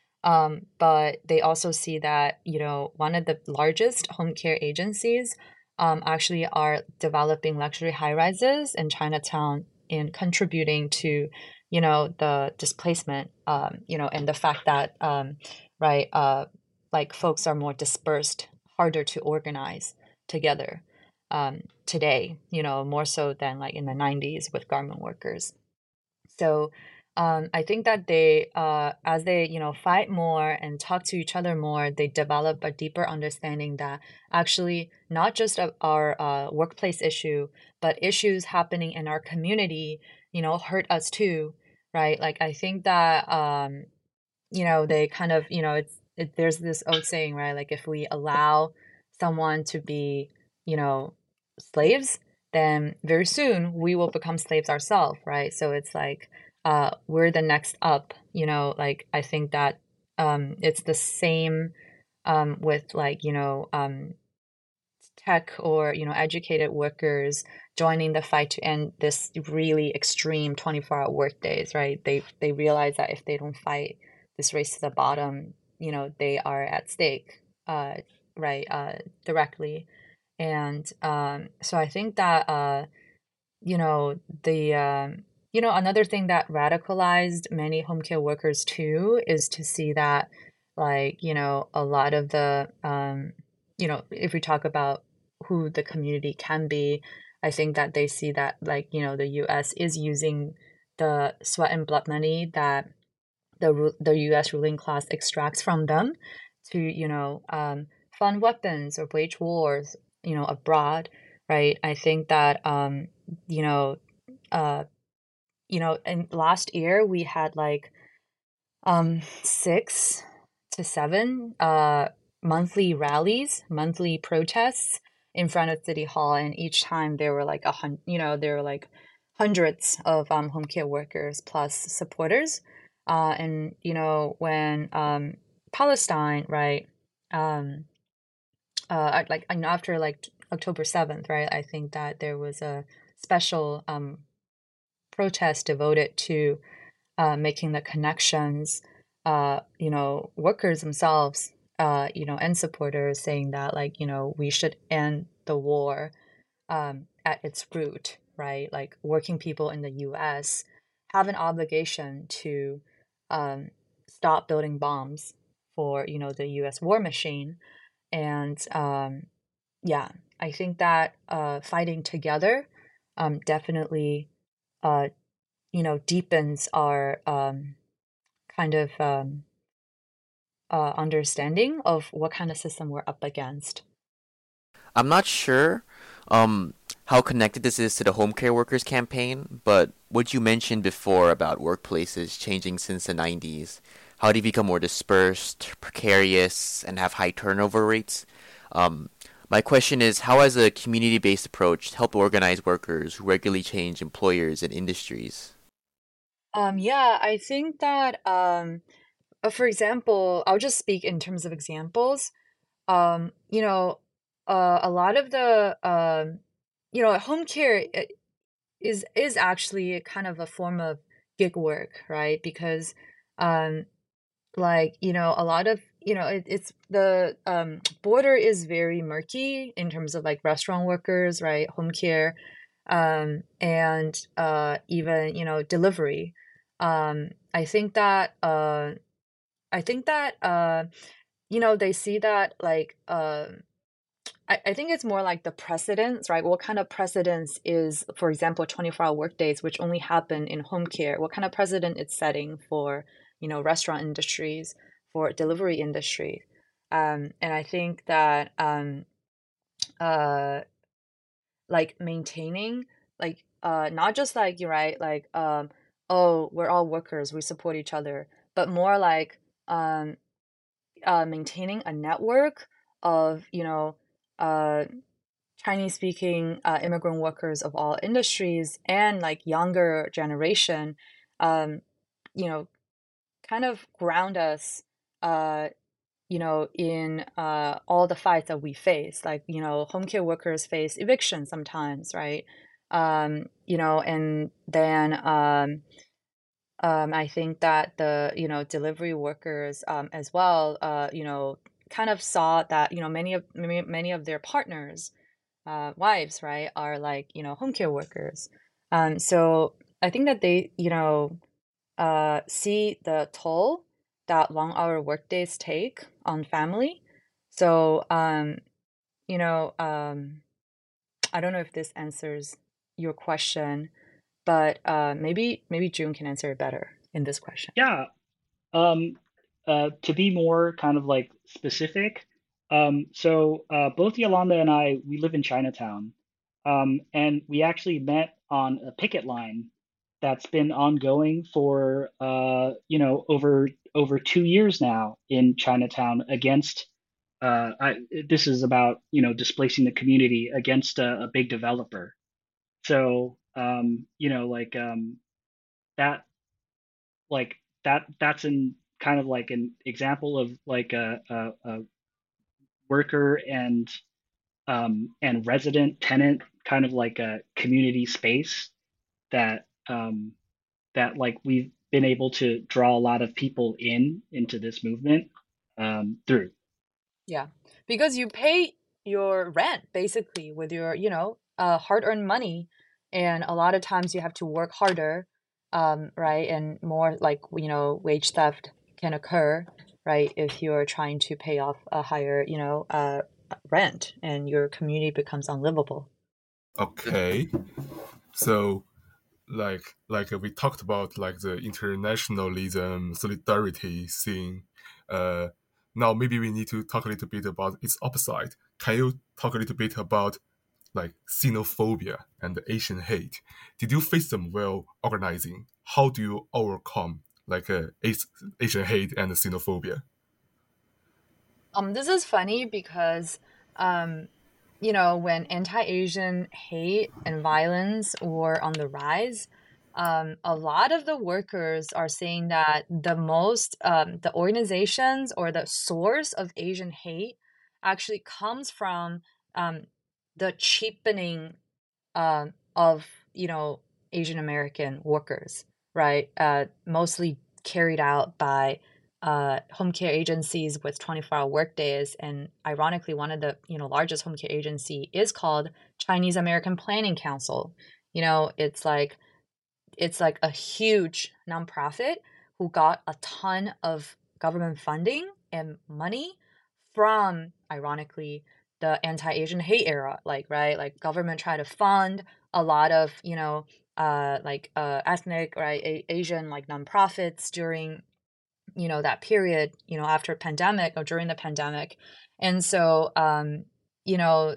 But they also see that, one of the largest home care agencies actually are developing luxury high rises in Chinatown and contributing to, the displacement, and the fact that, right, like folks are more dispersed, harder to organize together today, more so than like in the 90s with garment workers. So I think that they, as they, fight more and talk to each other more, they develop a deeper understanding that actually not just our workplace issue, but issues happening in our community, hurt us too, right? Like I think that, they kind of, there's this old saying, right? Like if we allow someone to be, you know, slaves, then very soon we will become slaves ourselves, right? So it's like we're the next up, like I think that it's the same with like, tech or, educated workers joining the fight to end this really extreme 24-hour work days, right? They realize that if they don't fight this race to the bottom, they are at stake, right, directly. And so I think that the another thing that radicalized many home care workers too is to see that, like, a lot of the if we talk about who the community can be, I think that they see that, like, the US is using the sweat and blood money that the U.S. ruling class extracts from them to, fund weapons or wage wars, abroad, right? I think that, you know, uh, in last year we had like 6 to 7 monthly rallies, monthly protests in front of City Hall, and each time there were like there were like hundreds of home care workers plus supporters. And when Palestine, right, like after like October 7th, right, I think that there was a special protest devoted to making the connections, workers themselves, and supporters saying that, like, we should end the war at its root, right? Like, working people in the US have an obligation to stop building bombs for, the US war machine. And yeah, I think that fighting together definitely, deepens our kind of understanding of what kind of system we're up against. I'm not sure how connected this is to the home care workers campaign, but what you mentioned before about workplaces changing since the 90s, how they become more dispersed, precarious, and have high turnover rates. My question is, how has a community-based approach helped organize workers who regularly change employers and industries? Yeah, I think that, for example, I'll just speak in terms of examples. Um, you know, a lot of the, home care is actually kind of a form of gig work, right? Because, um, like, a lot of, it's the border is very murky in terms of like restaurant workers, right? Home care, and even, delivery. I think that they see that like I think it's more like the precedence, right? What kind of precedence is, for example, 24-hour workdays, which only happen in home care? What kind of precedent it's setting for, restaurant industries, for delivery industry? And I think that uh, like maintaining, like not just like you're right, like oh, we're all workers, we support each other, but more like um, maintaining a network of uh, Chinese speaking immigrant workers of all industries and like younger generation, um, you know, kind of ground us, uh, in all the fights that we face. Like, home care workers face eviction sometimes, right? And then I think that the, delivery workers as well, kind of saw that, many of their partners, wives, right, are like, home care workers. So I think that they, see the toll that long hour workdays take on family. So, you know, um, I don't know if this answers your question, but maybe June can answer it better in this question. Yeah. Um, to be more kind of like specific, both Yolanda and I, we live in Chinatown, and we actually met on a picket line that's been ongoing for over 2 years now in Chinatown against this is about displacing the community against a big developer. So that like that's an kind of like an example of like a worker and resident tenant kind of like a community space that that like we've been able to draw a lot of people into this movement through. Yeah, because you pay your rent basically with your, hard-earned money, and a lot of times you have to work harder, right? And more like, wage theft can occur, right? If you're trying to pay off a higher, rent and your community becomes unlivable. Okay. So like we talked about like the internationalism solidarity thing. Uh, Now maybe we need to talk a little bit about its opposite. Can you talk a little bit about like xenophobia and Asian hate? Did you face them while organizing? How do you overcome like Asian hate and xenophobia? This is funny because, um, when anti-Asian hate and violence were on the rise, a lot of the workers are saying that the organizations or the source of Asian hate actually comes from um, the cheapening of Asian American workers, right? Mostly carried out by home care agencies with 24-hour workdays, and ironically, one of the largest home care agency is called Chinese American Planning Council. It's like a huge nonprofit who got a ton of government funding and money from, ironically, the anti-Asian hate era. Like, right, like government tried to fund a lot of, ethnic, right, Asian like nonprofits during, that period, after pandemic or during the pandemic. And so, you know,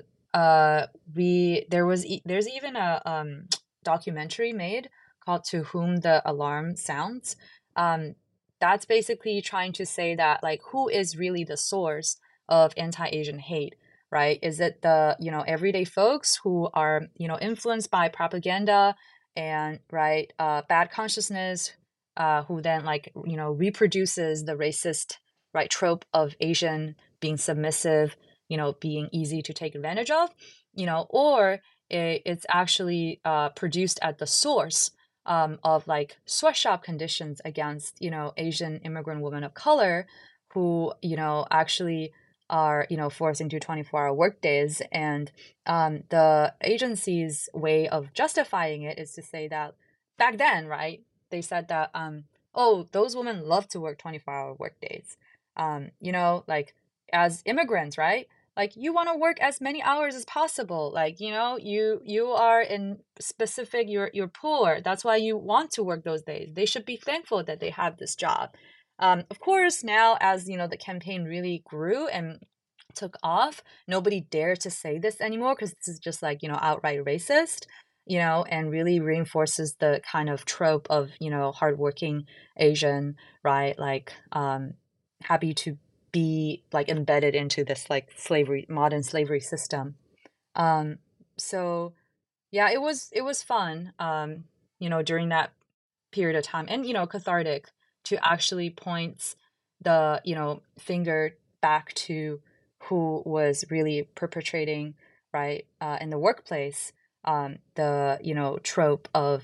there's even a documentary made called "To Whom the Alarm Sounds." Um, that's basically trying to say that like who is really the source of anti-Asian hate, right? Is it the everyday folks who are influenced by propaganda and right bad consciousness, who then like reproduces the racist right trope of Asian being submissive, being easy to take advantage of, or it's actually produced at the source of like sweatshop conditions against Asian immigrant women of color who actually are forced into 24-hour workdays. And the agency's way of justifying it is to say that back then, right, they said that oh, those women love to work 24-hour workdays, like as immigrants, right, like you want to work as many hours as possible, like you are in specific, you're poor, that's why you want to work those days, they should be thankful that they have this job. Of course, now as the campaign really grew and took off, nobody dared to say this anymore because this is just like outright racist, and really reinforces the kind of trope of hardworking Asian, right, like happy to be like embedded into this like modern slavery system. um so yeah, it was fun, during that period of time, and cathartic to actually point the finger back to who was really perpetrating, right, in the workplace, the trope of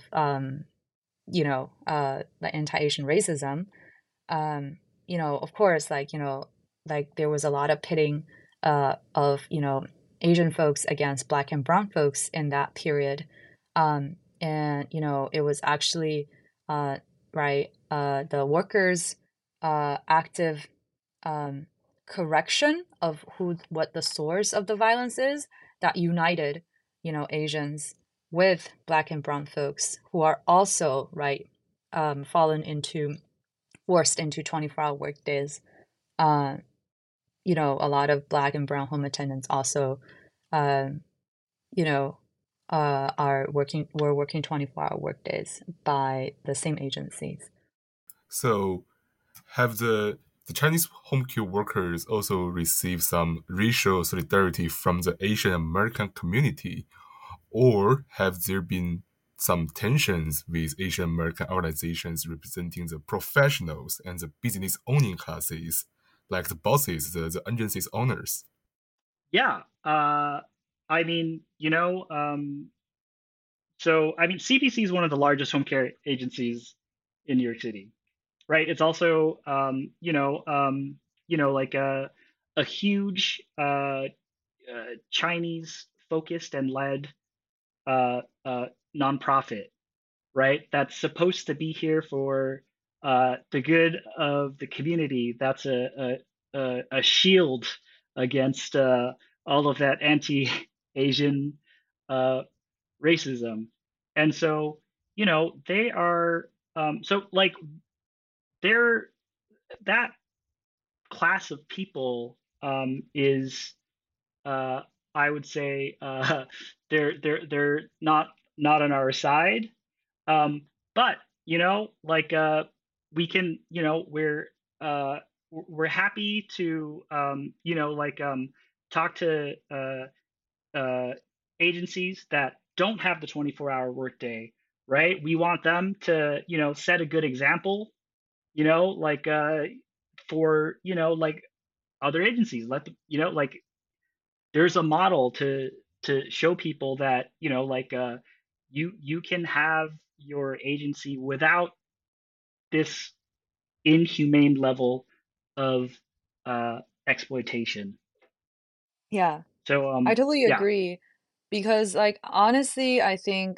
the anti-Asian racism. Of course, like there was a lot of pitting of Asian folks against Black and brown folks in that period. And it was actually right, the workers active um, correction of what the source of the violence is that united Asians with Black and brown folks who are also right, fallen into forced into 24-hour workdays. uh, a lot of Black and brown home attendants also uh, you know were working 24-hour workdays by the same agencies. So have the Chinese home care workers also received some racial solidarity from the Asian American community, or have there been some tensions with Asian American organizations representing the professionals and the business owning classes, like the bosses, the agency's owners? Yeah. I mean, so I mean, CPC is one of the largest home care agencies in New York City, right? It's also, like a huge Chinese focused and led uh, uh, nonprofit, right? That's supposed to be here for the good of the community. That's a shield against all of that anti-Asian uh, racism. And so, they are so like they're that class of people is uh, I would say they're not on our side. But we can, uh, we're happy to talk to uh, agencies that don't have the 24-hour workday, right? We want them to, set a good example, you know, like for other agencies. Let them, there's a model to show people that you can have your agency without this inhumane level of uh, exploitation. Yeah, So I totally yeah, agree because like honestly, I think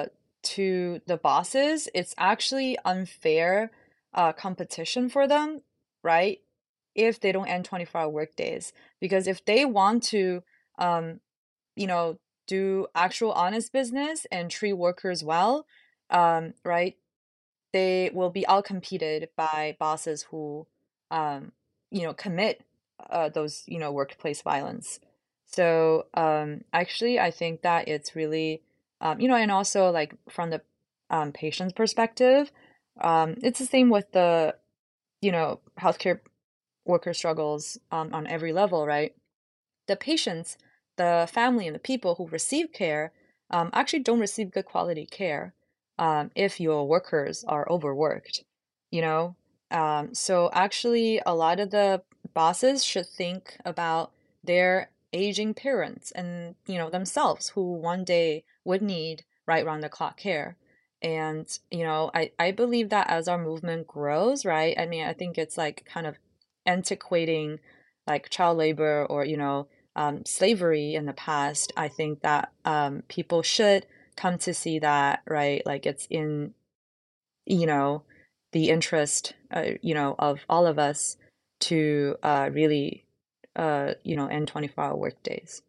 to the bosses, it's actually unfair competition for them, right? If they don't end 24-hour workdays. Because if they want to um, you know, do actual honest business and treat workers well, right? They will be outcompeted by bosses who, um, commit those, workplace violence. So actually, I think that it's really, and also like from the patient's perspective, it's the same with the, healthcare worker struggles on every level, right? The patients, the family, and the people who receive care actually don't receive good quality care if your workers are overworked, you know? So actually, a lot of the bosses should think about their aging parents and, themselves who one day would need right round the clock care. And, I believe that as our movement grows, right? I mean, I think it's like kind of antiquating like child labor or, slavery in the past. I think that people should come to see that, right? Like it's in, you know, the interest, of all of us to really, end 24-hour workdays.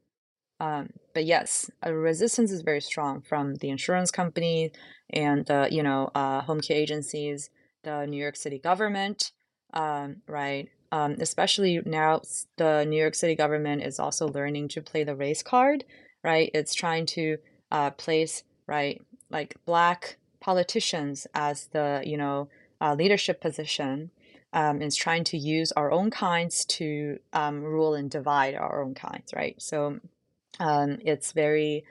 But yes, resistance is very strong from the insurance company and the, home care agencies, the New York City government, right? Especially now, the New York City government is also learning to play the race card, right? It's trying to place, right, like black politicians as the, leadership position. Is trying to use our own kinds to rule and divide our own kinds, right? So it's very,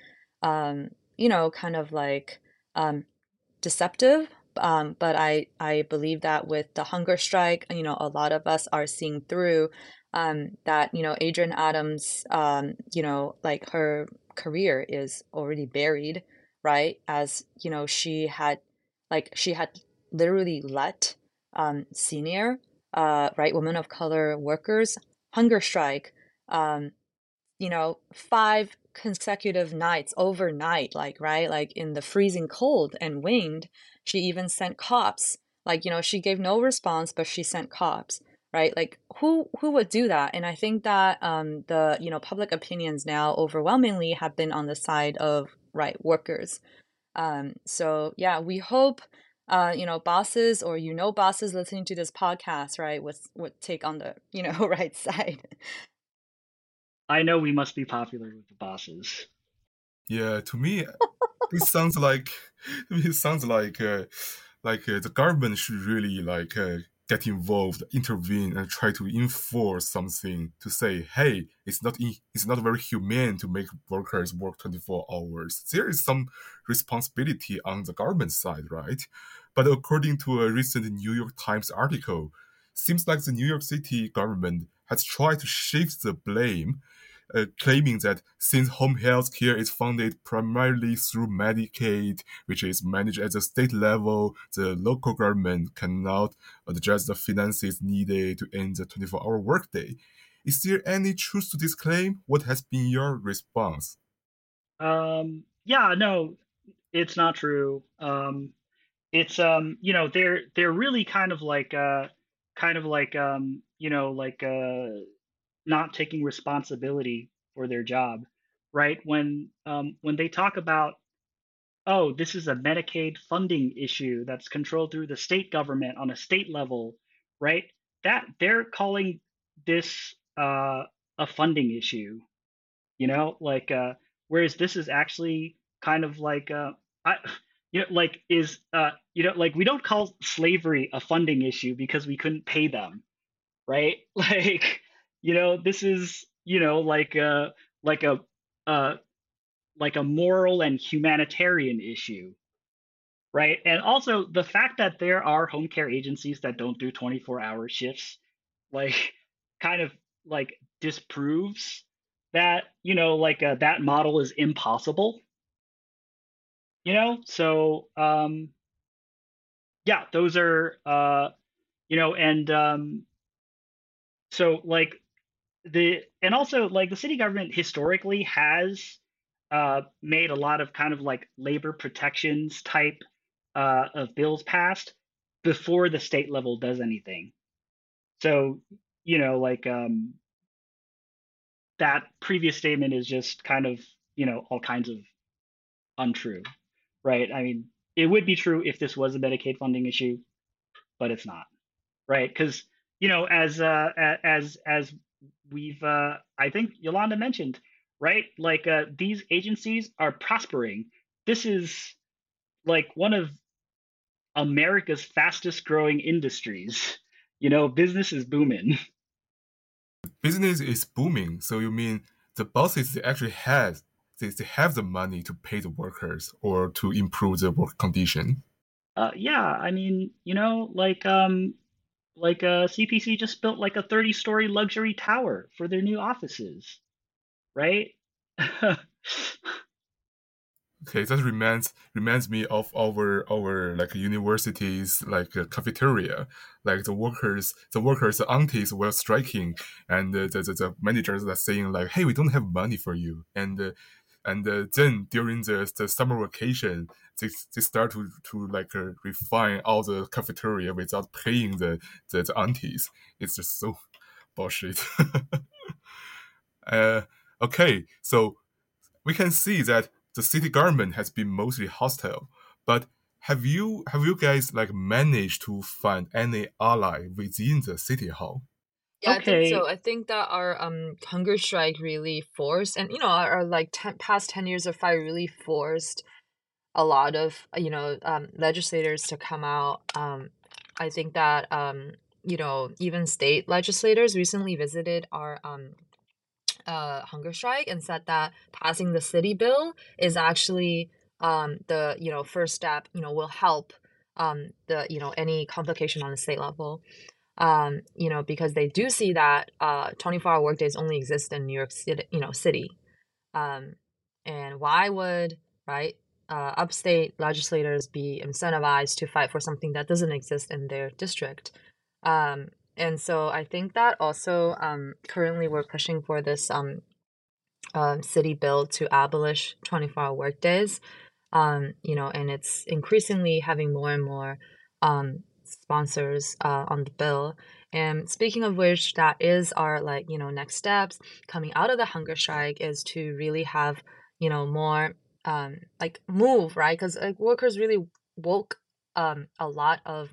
kind of like um, deceptive. But I believe that with the hunger strike, a lot of us are seeing through that, Adrian Adams, like her career is already buried, right? As, she had literally let senior, right, women of color workers hunger strike. Um, 5 consecutive nights overnight, like, right? Like in the freezing cold and wind. She even sent cops. Like, she gave no response, but she sent cops, right? Like who would do that? And I think that the, public opinions now overwhelmingly have been on the side of right workers. So yeah, we hope bosses or bosses listening to this podcast, right, would take on the, right side. I know we must be popular with the bosses. Yeah, to me, this sounds like it sounds like the government should really get involved, intervene, and try to enforce something to say, hey, it's not very humane to make workers work 24 hours. There is some responsibility on the government side, right? But according to a recent New York Times article, seems like the New York City government has tried to shift the blame, claiming that since home health care is funded primarily through Medicaid, which is managed at the state level, the local government cannot adjust the finances needed to end the 24-hour workday. Is there any truth to this claim? What has been your response? Yeah, no, it's not true. It's they're really kind of like not taking responsibility for their job, right? When they talk about oh, this is a Medicaid funding issue that's controlled through the state government on a state level, right? That they're calling this a funding issue, like whereas this is actually kind of like I like is like we don't call slavery a funding issue because we couldn't pay them, right? Like, this is, like a uh like a moral and humanitarian issue, right? And also the fact that there are home care agencies that don't do 24-hour shifts, like, kind of like disproves that, that model is impossible, So, yeah, those are, and so like and also like the city government historically has made a lot of kind of like labor protections type of bills passed before the state level does anything. So, like that previous statement is just kind of, all kinds of untrue, right? I mean, it would be true if this was a Medicaid funding issue, but it's not, right? Because, as we've I think Yolanda mentioned, right? Like these agencies are prospering. This is like one of America's fastest growing industries. Business is booming. Business is booming, so you mean the bosses they actually they have the money to pay the workers or to improve the work condition. Yeah, I mean, like CPC just built like a 30-story luxury tower for their new offices, right? Okay, that reminds me of our like universities like cafeteria, like the aunties were striking, and the managers are saying like, hey, we don't have money for you, and then during the summer vacation, they start to like refine all the cafeteria without paying the aunties. It's just so bullshit. uh, okay, so we can see that the city government has been mostly hostile. But have you guys like managed to find any ally within the city hall? Yeah, I think so. Okay. I think that our hunger strike really forced, and our like past 10 years of fire really forced a lot of legislators to come out. I think that even state legislators recently visited our hunger strike and said that passing the city bill is actually the first step, will help the any complication on the state level. Because they do see that 24-hour workdays only exist in New York City, city. Um, and why would, right, upstate legislators be incentivized to fight for something that doesn't exist in their district? And so I think that also currently we're pushing for this city bill to abolish 24-hour workdays. And it's increasingly having more and more sponsors on the bill. And speaking of which, that is our next steps coming out of the hunger strike is to really have more move, right? Because workers really woke a lot of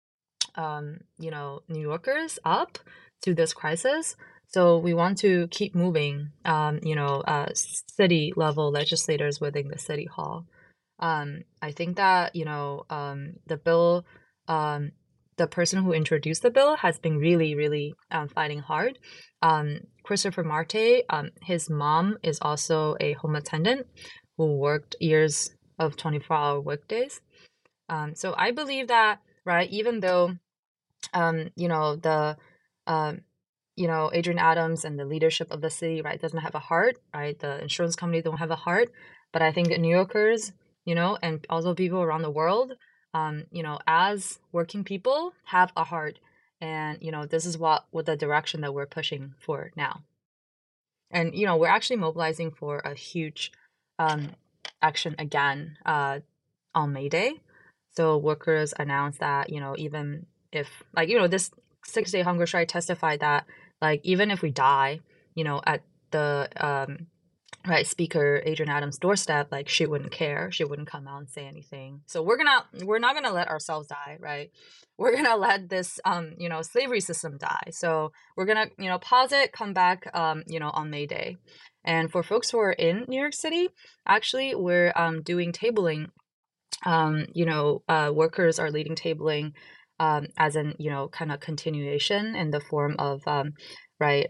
New Yorkers up to this crisis. So we want to keep moving, city level legislators within the city hall. I think that, the bill, the person who introduced the bill has been really, really fighting hard. Christopher Marte, his mom is also a home attendant who worked years of 24-hour workdays. So I believe that, right, even though the Adrian Adams and the leadership of the city, right, doesn't have a heart, right? The insurance company don't have a heart, but I think New Yorkers, and also people around the world, as working people, have a heart, and this is what the direction that we're pushing for now. And we're actually mobilizing for a huge action again on May Day. So workers announced that even if this 6-day hunger strike testified that even if we die at the right, Speaker Adrian Adams' doorstep, like she wouldn't care. She wouldn't come out and say anything. So we're not gonna let ourselves die, right? We're gonna let this slavery system die. So we're gonna, pause it, come back on May Day. And for folks who are in New York City, actually we're doing tabling. Workers are leading tabling as an, kind of continuation in the form of right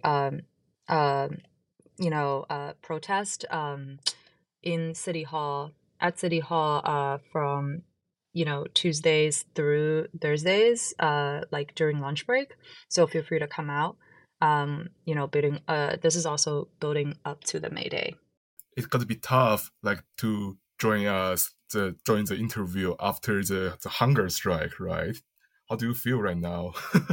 protest in City Hall at City Hall from Tuesdays through Thursdays, like during lunch break. So feel free to come out. Building. This is also building up to the May Day. It's gonna be tough, like to join us, join the interview after the hunger strike, right? How do you feel right now?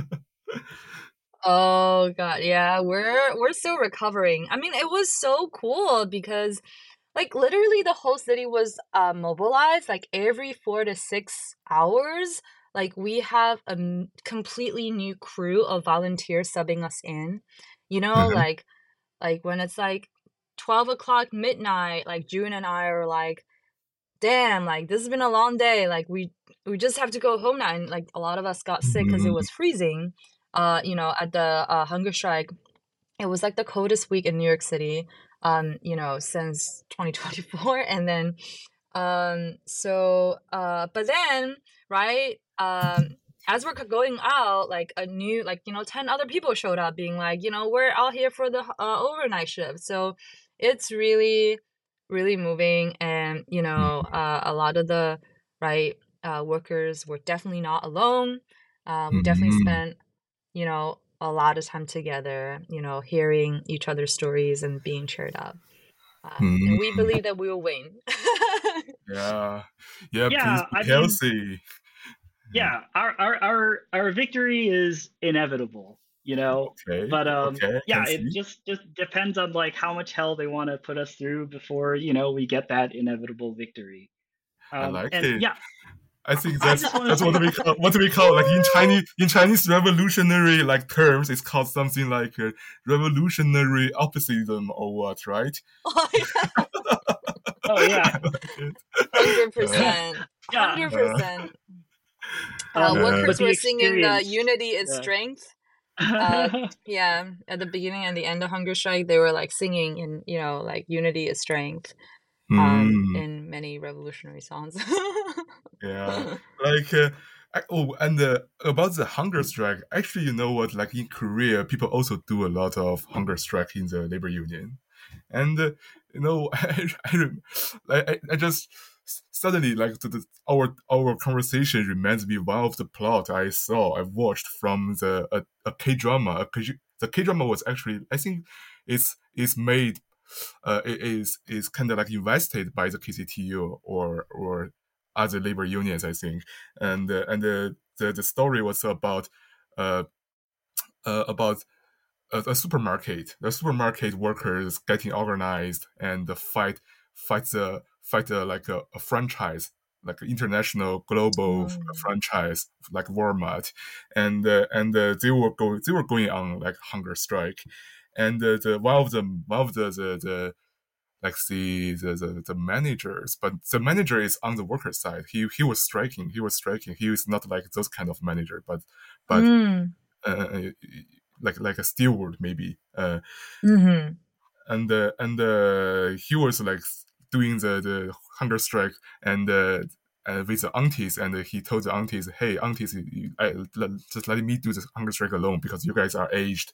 Oh God, yeah, we're still recovering. I mean, it was so cool because like literally the whole city was mobilized like every 4 to 6 hours. Like we have a completely new crew of volunteers subbing us in. Mhm. Like when it's like 12 o'clock midnight, like June and I are like, damn, like this has been a long day. Like we just have to go home now. And like a lot of us got sick because it was freezing. At the hunger strike, it was like the coldest week in New York City, since 2024. And then, but then, right, as we're going out, like a new, 10 other people showed up being like, we're out here for the overnight shift. So it's really, really moving. And, a lot of the, right, workers were definitely not alone. We definitely Mhm. spent a lot of time together, hearing each other's stories and being cheered up. And we Mhm. believe that we will win. Yeah, yeah. Please Yeah, be I mean, healthy. yeah, our victory is inevitable, you know. Okay, But okay. I yeah, can it see. just depends on like how much hell they want to put us through before we get that inevitable victory. I like And it. yeah, I think I just want to that's what say, we call like in Chinese revolutionary like terms. It's called something like revolutionary oppositism or what, right? Oh yeah, oh yeah, I like it. hundred Uh, percent, yeah. hundred uh, percent. But Workers the were singing the experience, "Unity is yeah. Strength." Yeah, at the beginning and the end of hunger strike, they were like singing in like "Unity is Strength." hmm. In many revolutionary songs. Yeah, like and about the hunger strike. Actually, you know what? Like in Korea, people also do a lot of hunger strike in the labor union, and I just suddenly like our conversation reminds me of one of the plot I watched from a K drama. The K drama was actually, I think it's made it is kind of like invested by the KCTU or other labor unions, I think. And the story was uh, about a supermarket. The supermarket workers getting organized and fight like a franchise, like an international global Mm. franchise like Walmart, and they were going on like hunger strike, and the one of the like the managers, but the manager is on the worker side. He was striking. He was striking. He was not like those kind of manager, but Mm. uh, like a steward maybe. Mm-hmm. And he was like doing the hunger strike and with the aunties, and he told the aunties, "Hey, aunties, just let me do the hunger strike alone because you guys are aged."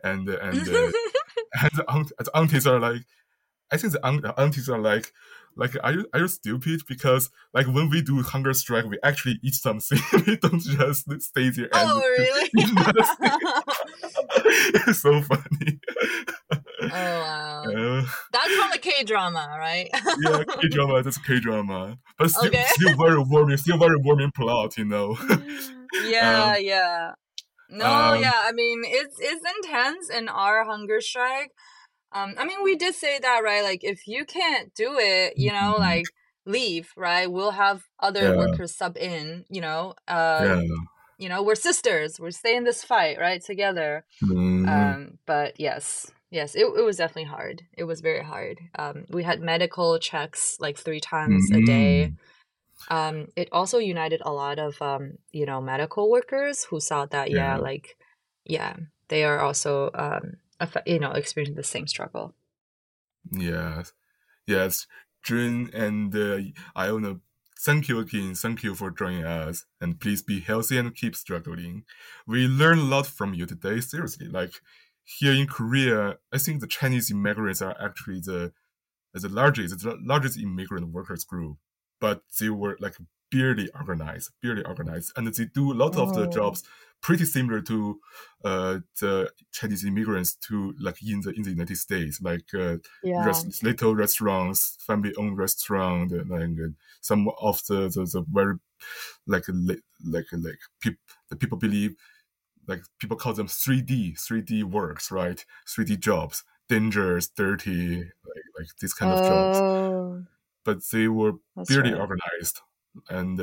And the aunties are like, I think the aunties are like, are you stupid? Because like when we do hunger strike, we actually eat something. We don't just stay there and Oh, really? eat nothing. It's so funny. Oh, wow. Uh, That's from a K-drama, right? yeah, K drama. That's K drama, but Okay. still very warming plot. Yeah, um, yeah. No, um, yeah. I mean, it's intense in our hunger strike. I mean, we did say that, right? Like, if you can't do it, like leave, right? We'll have other yeah, workers sub in, yeah. we're sisters. We're staying this fight, right? Together. Mm, But yes. Yes, it was definitely hard. It was very hard. We had medical checks like 3 times a day. Mm, It also united a lot of medical workers who saw that yeah. yeah, they are also experiencing the same struggle. Yes. Yes. June and Iona, thank you again. Thank you for joining us. And please be healthy and keep struggling. We learned a lot from you today, seriously. Like here in Korea, I think the Chinese immigrants are actually the largest immigrant workers group, but they were like barely organized, and they do a lot of the Oh, jobs pretty similar to the Chinese immigrants to like in the United States, like yeah. little restaurants, family-owned restaurant, like some of the very like the people believe like people call them 3D works, right? 3D jobs, dangerous, dirty, like this kind of jobs. Oh, But they were that's barely right. organized, and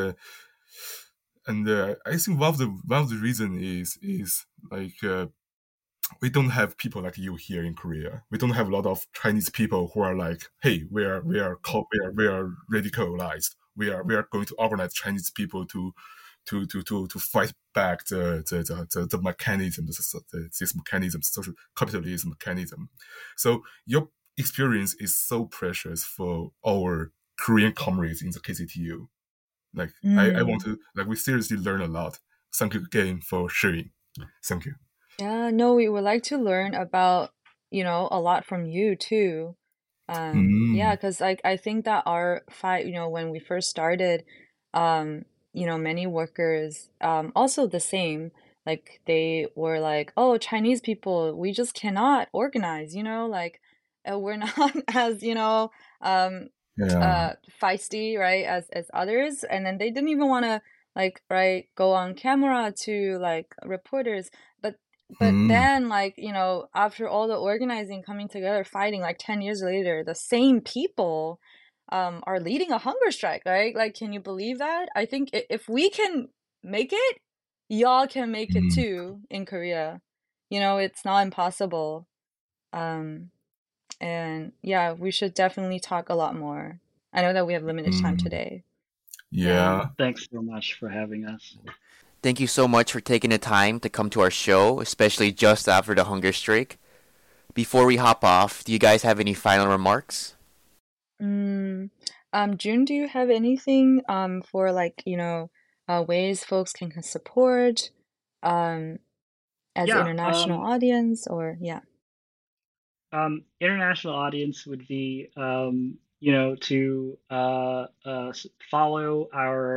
I think one of the reason is like we don't have people like you here in Korea. We don't have a lot of Chinese people who are like, hey, we are radicalized. We are going to organize Chinese people to fight back the mechanism, this mechanism, social capitalism mechanism. So your experience is so precious for our Korean comrades in the KCTU. Like I want Mm. to like we seriously learn a lot. Thank you again for sharing. Thank you. Yeah, no, we would like to learn about, a lot from you too. Yeah, Mm, because like I think that our fight, when we first started, um, many workers, also the same, like they were like, oh, Chinese people, we just cannot organize, like we're not as, um, yeah. feisty, right, as others, and then they didn't even want to like, right, go on camera to like reporters, but Mm, then, like, after all the organizing, coming together, fighting, like 10 years later, the same people are leading a hunger strike, right? Like, can you believe that? I think if we can make it, y'all can make it mm, too in Korea. It's not impossible. Um, and yeah, we should definitely talk a lot more. I know that we have limited time mm. today. Yeah. Yeah. Thanks so much for having us. Thank you so much for taking the time to come to our show, especially just after the hunger strike. Before we hop off, do you guys have any final remarks? Mm, June, do you have anything for like, ways folks can support um as Yeah, international audience or yeah. international audience would be, to follow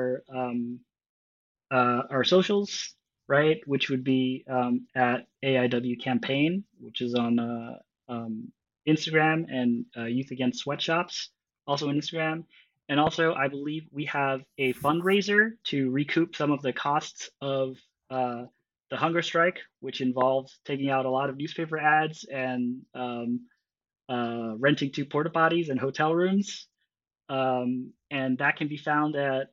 our socials, right? Which would be at AIW Campaign, which is on Instagram, and Youth Against Sweatshops, also on Instagram. And also, I believe we have a fundraiser to recoup some of the costs of uh, the hunger strike, which involved taking out a lot of newspaper ads and renting 2 porta potties and hotel rooms. And that can be found at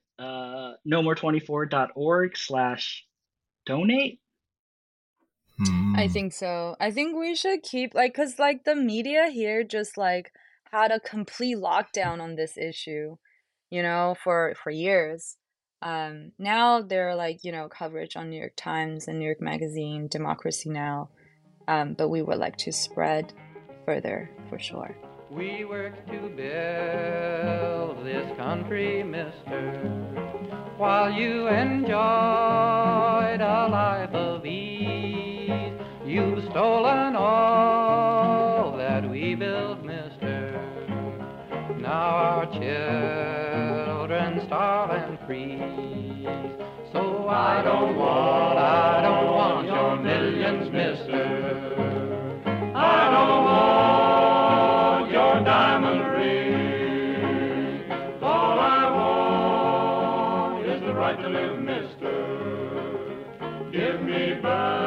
nomore24.org/donate. I Mm, think so. I think we should keep like, cause like the media here just like had a complete lockdown on this issue, for years. Now there are like, coverage on New York Times and New York Magazine, Democracy Now. But we would like to spread further for sure. We work to build this country, mister, while you enjoyed a life of ease. You've stolen all that we built, mister. Now our children starve and freeze. So I don't want your millions, mister. I don't want your diamond ring. All I want is the right to live, mister. Give me back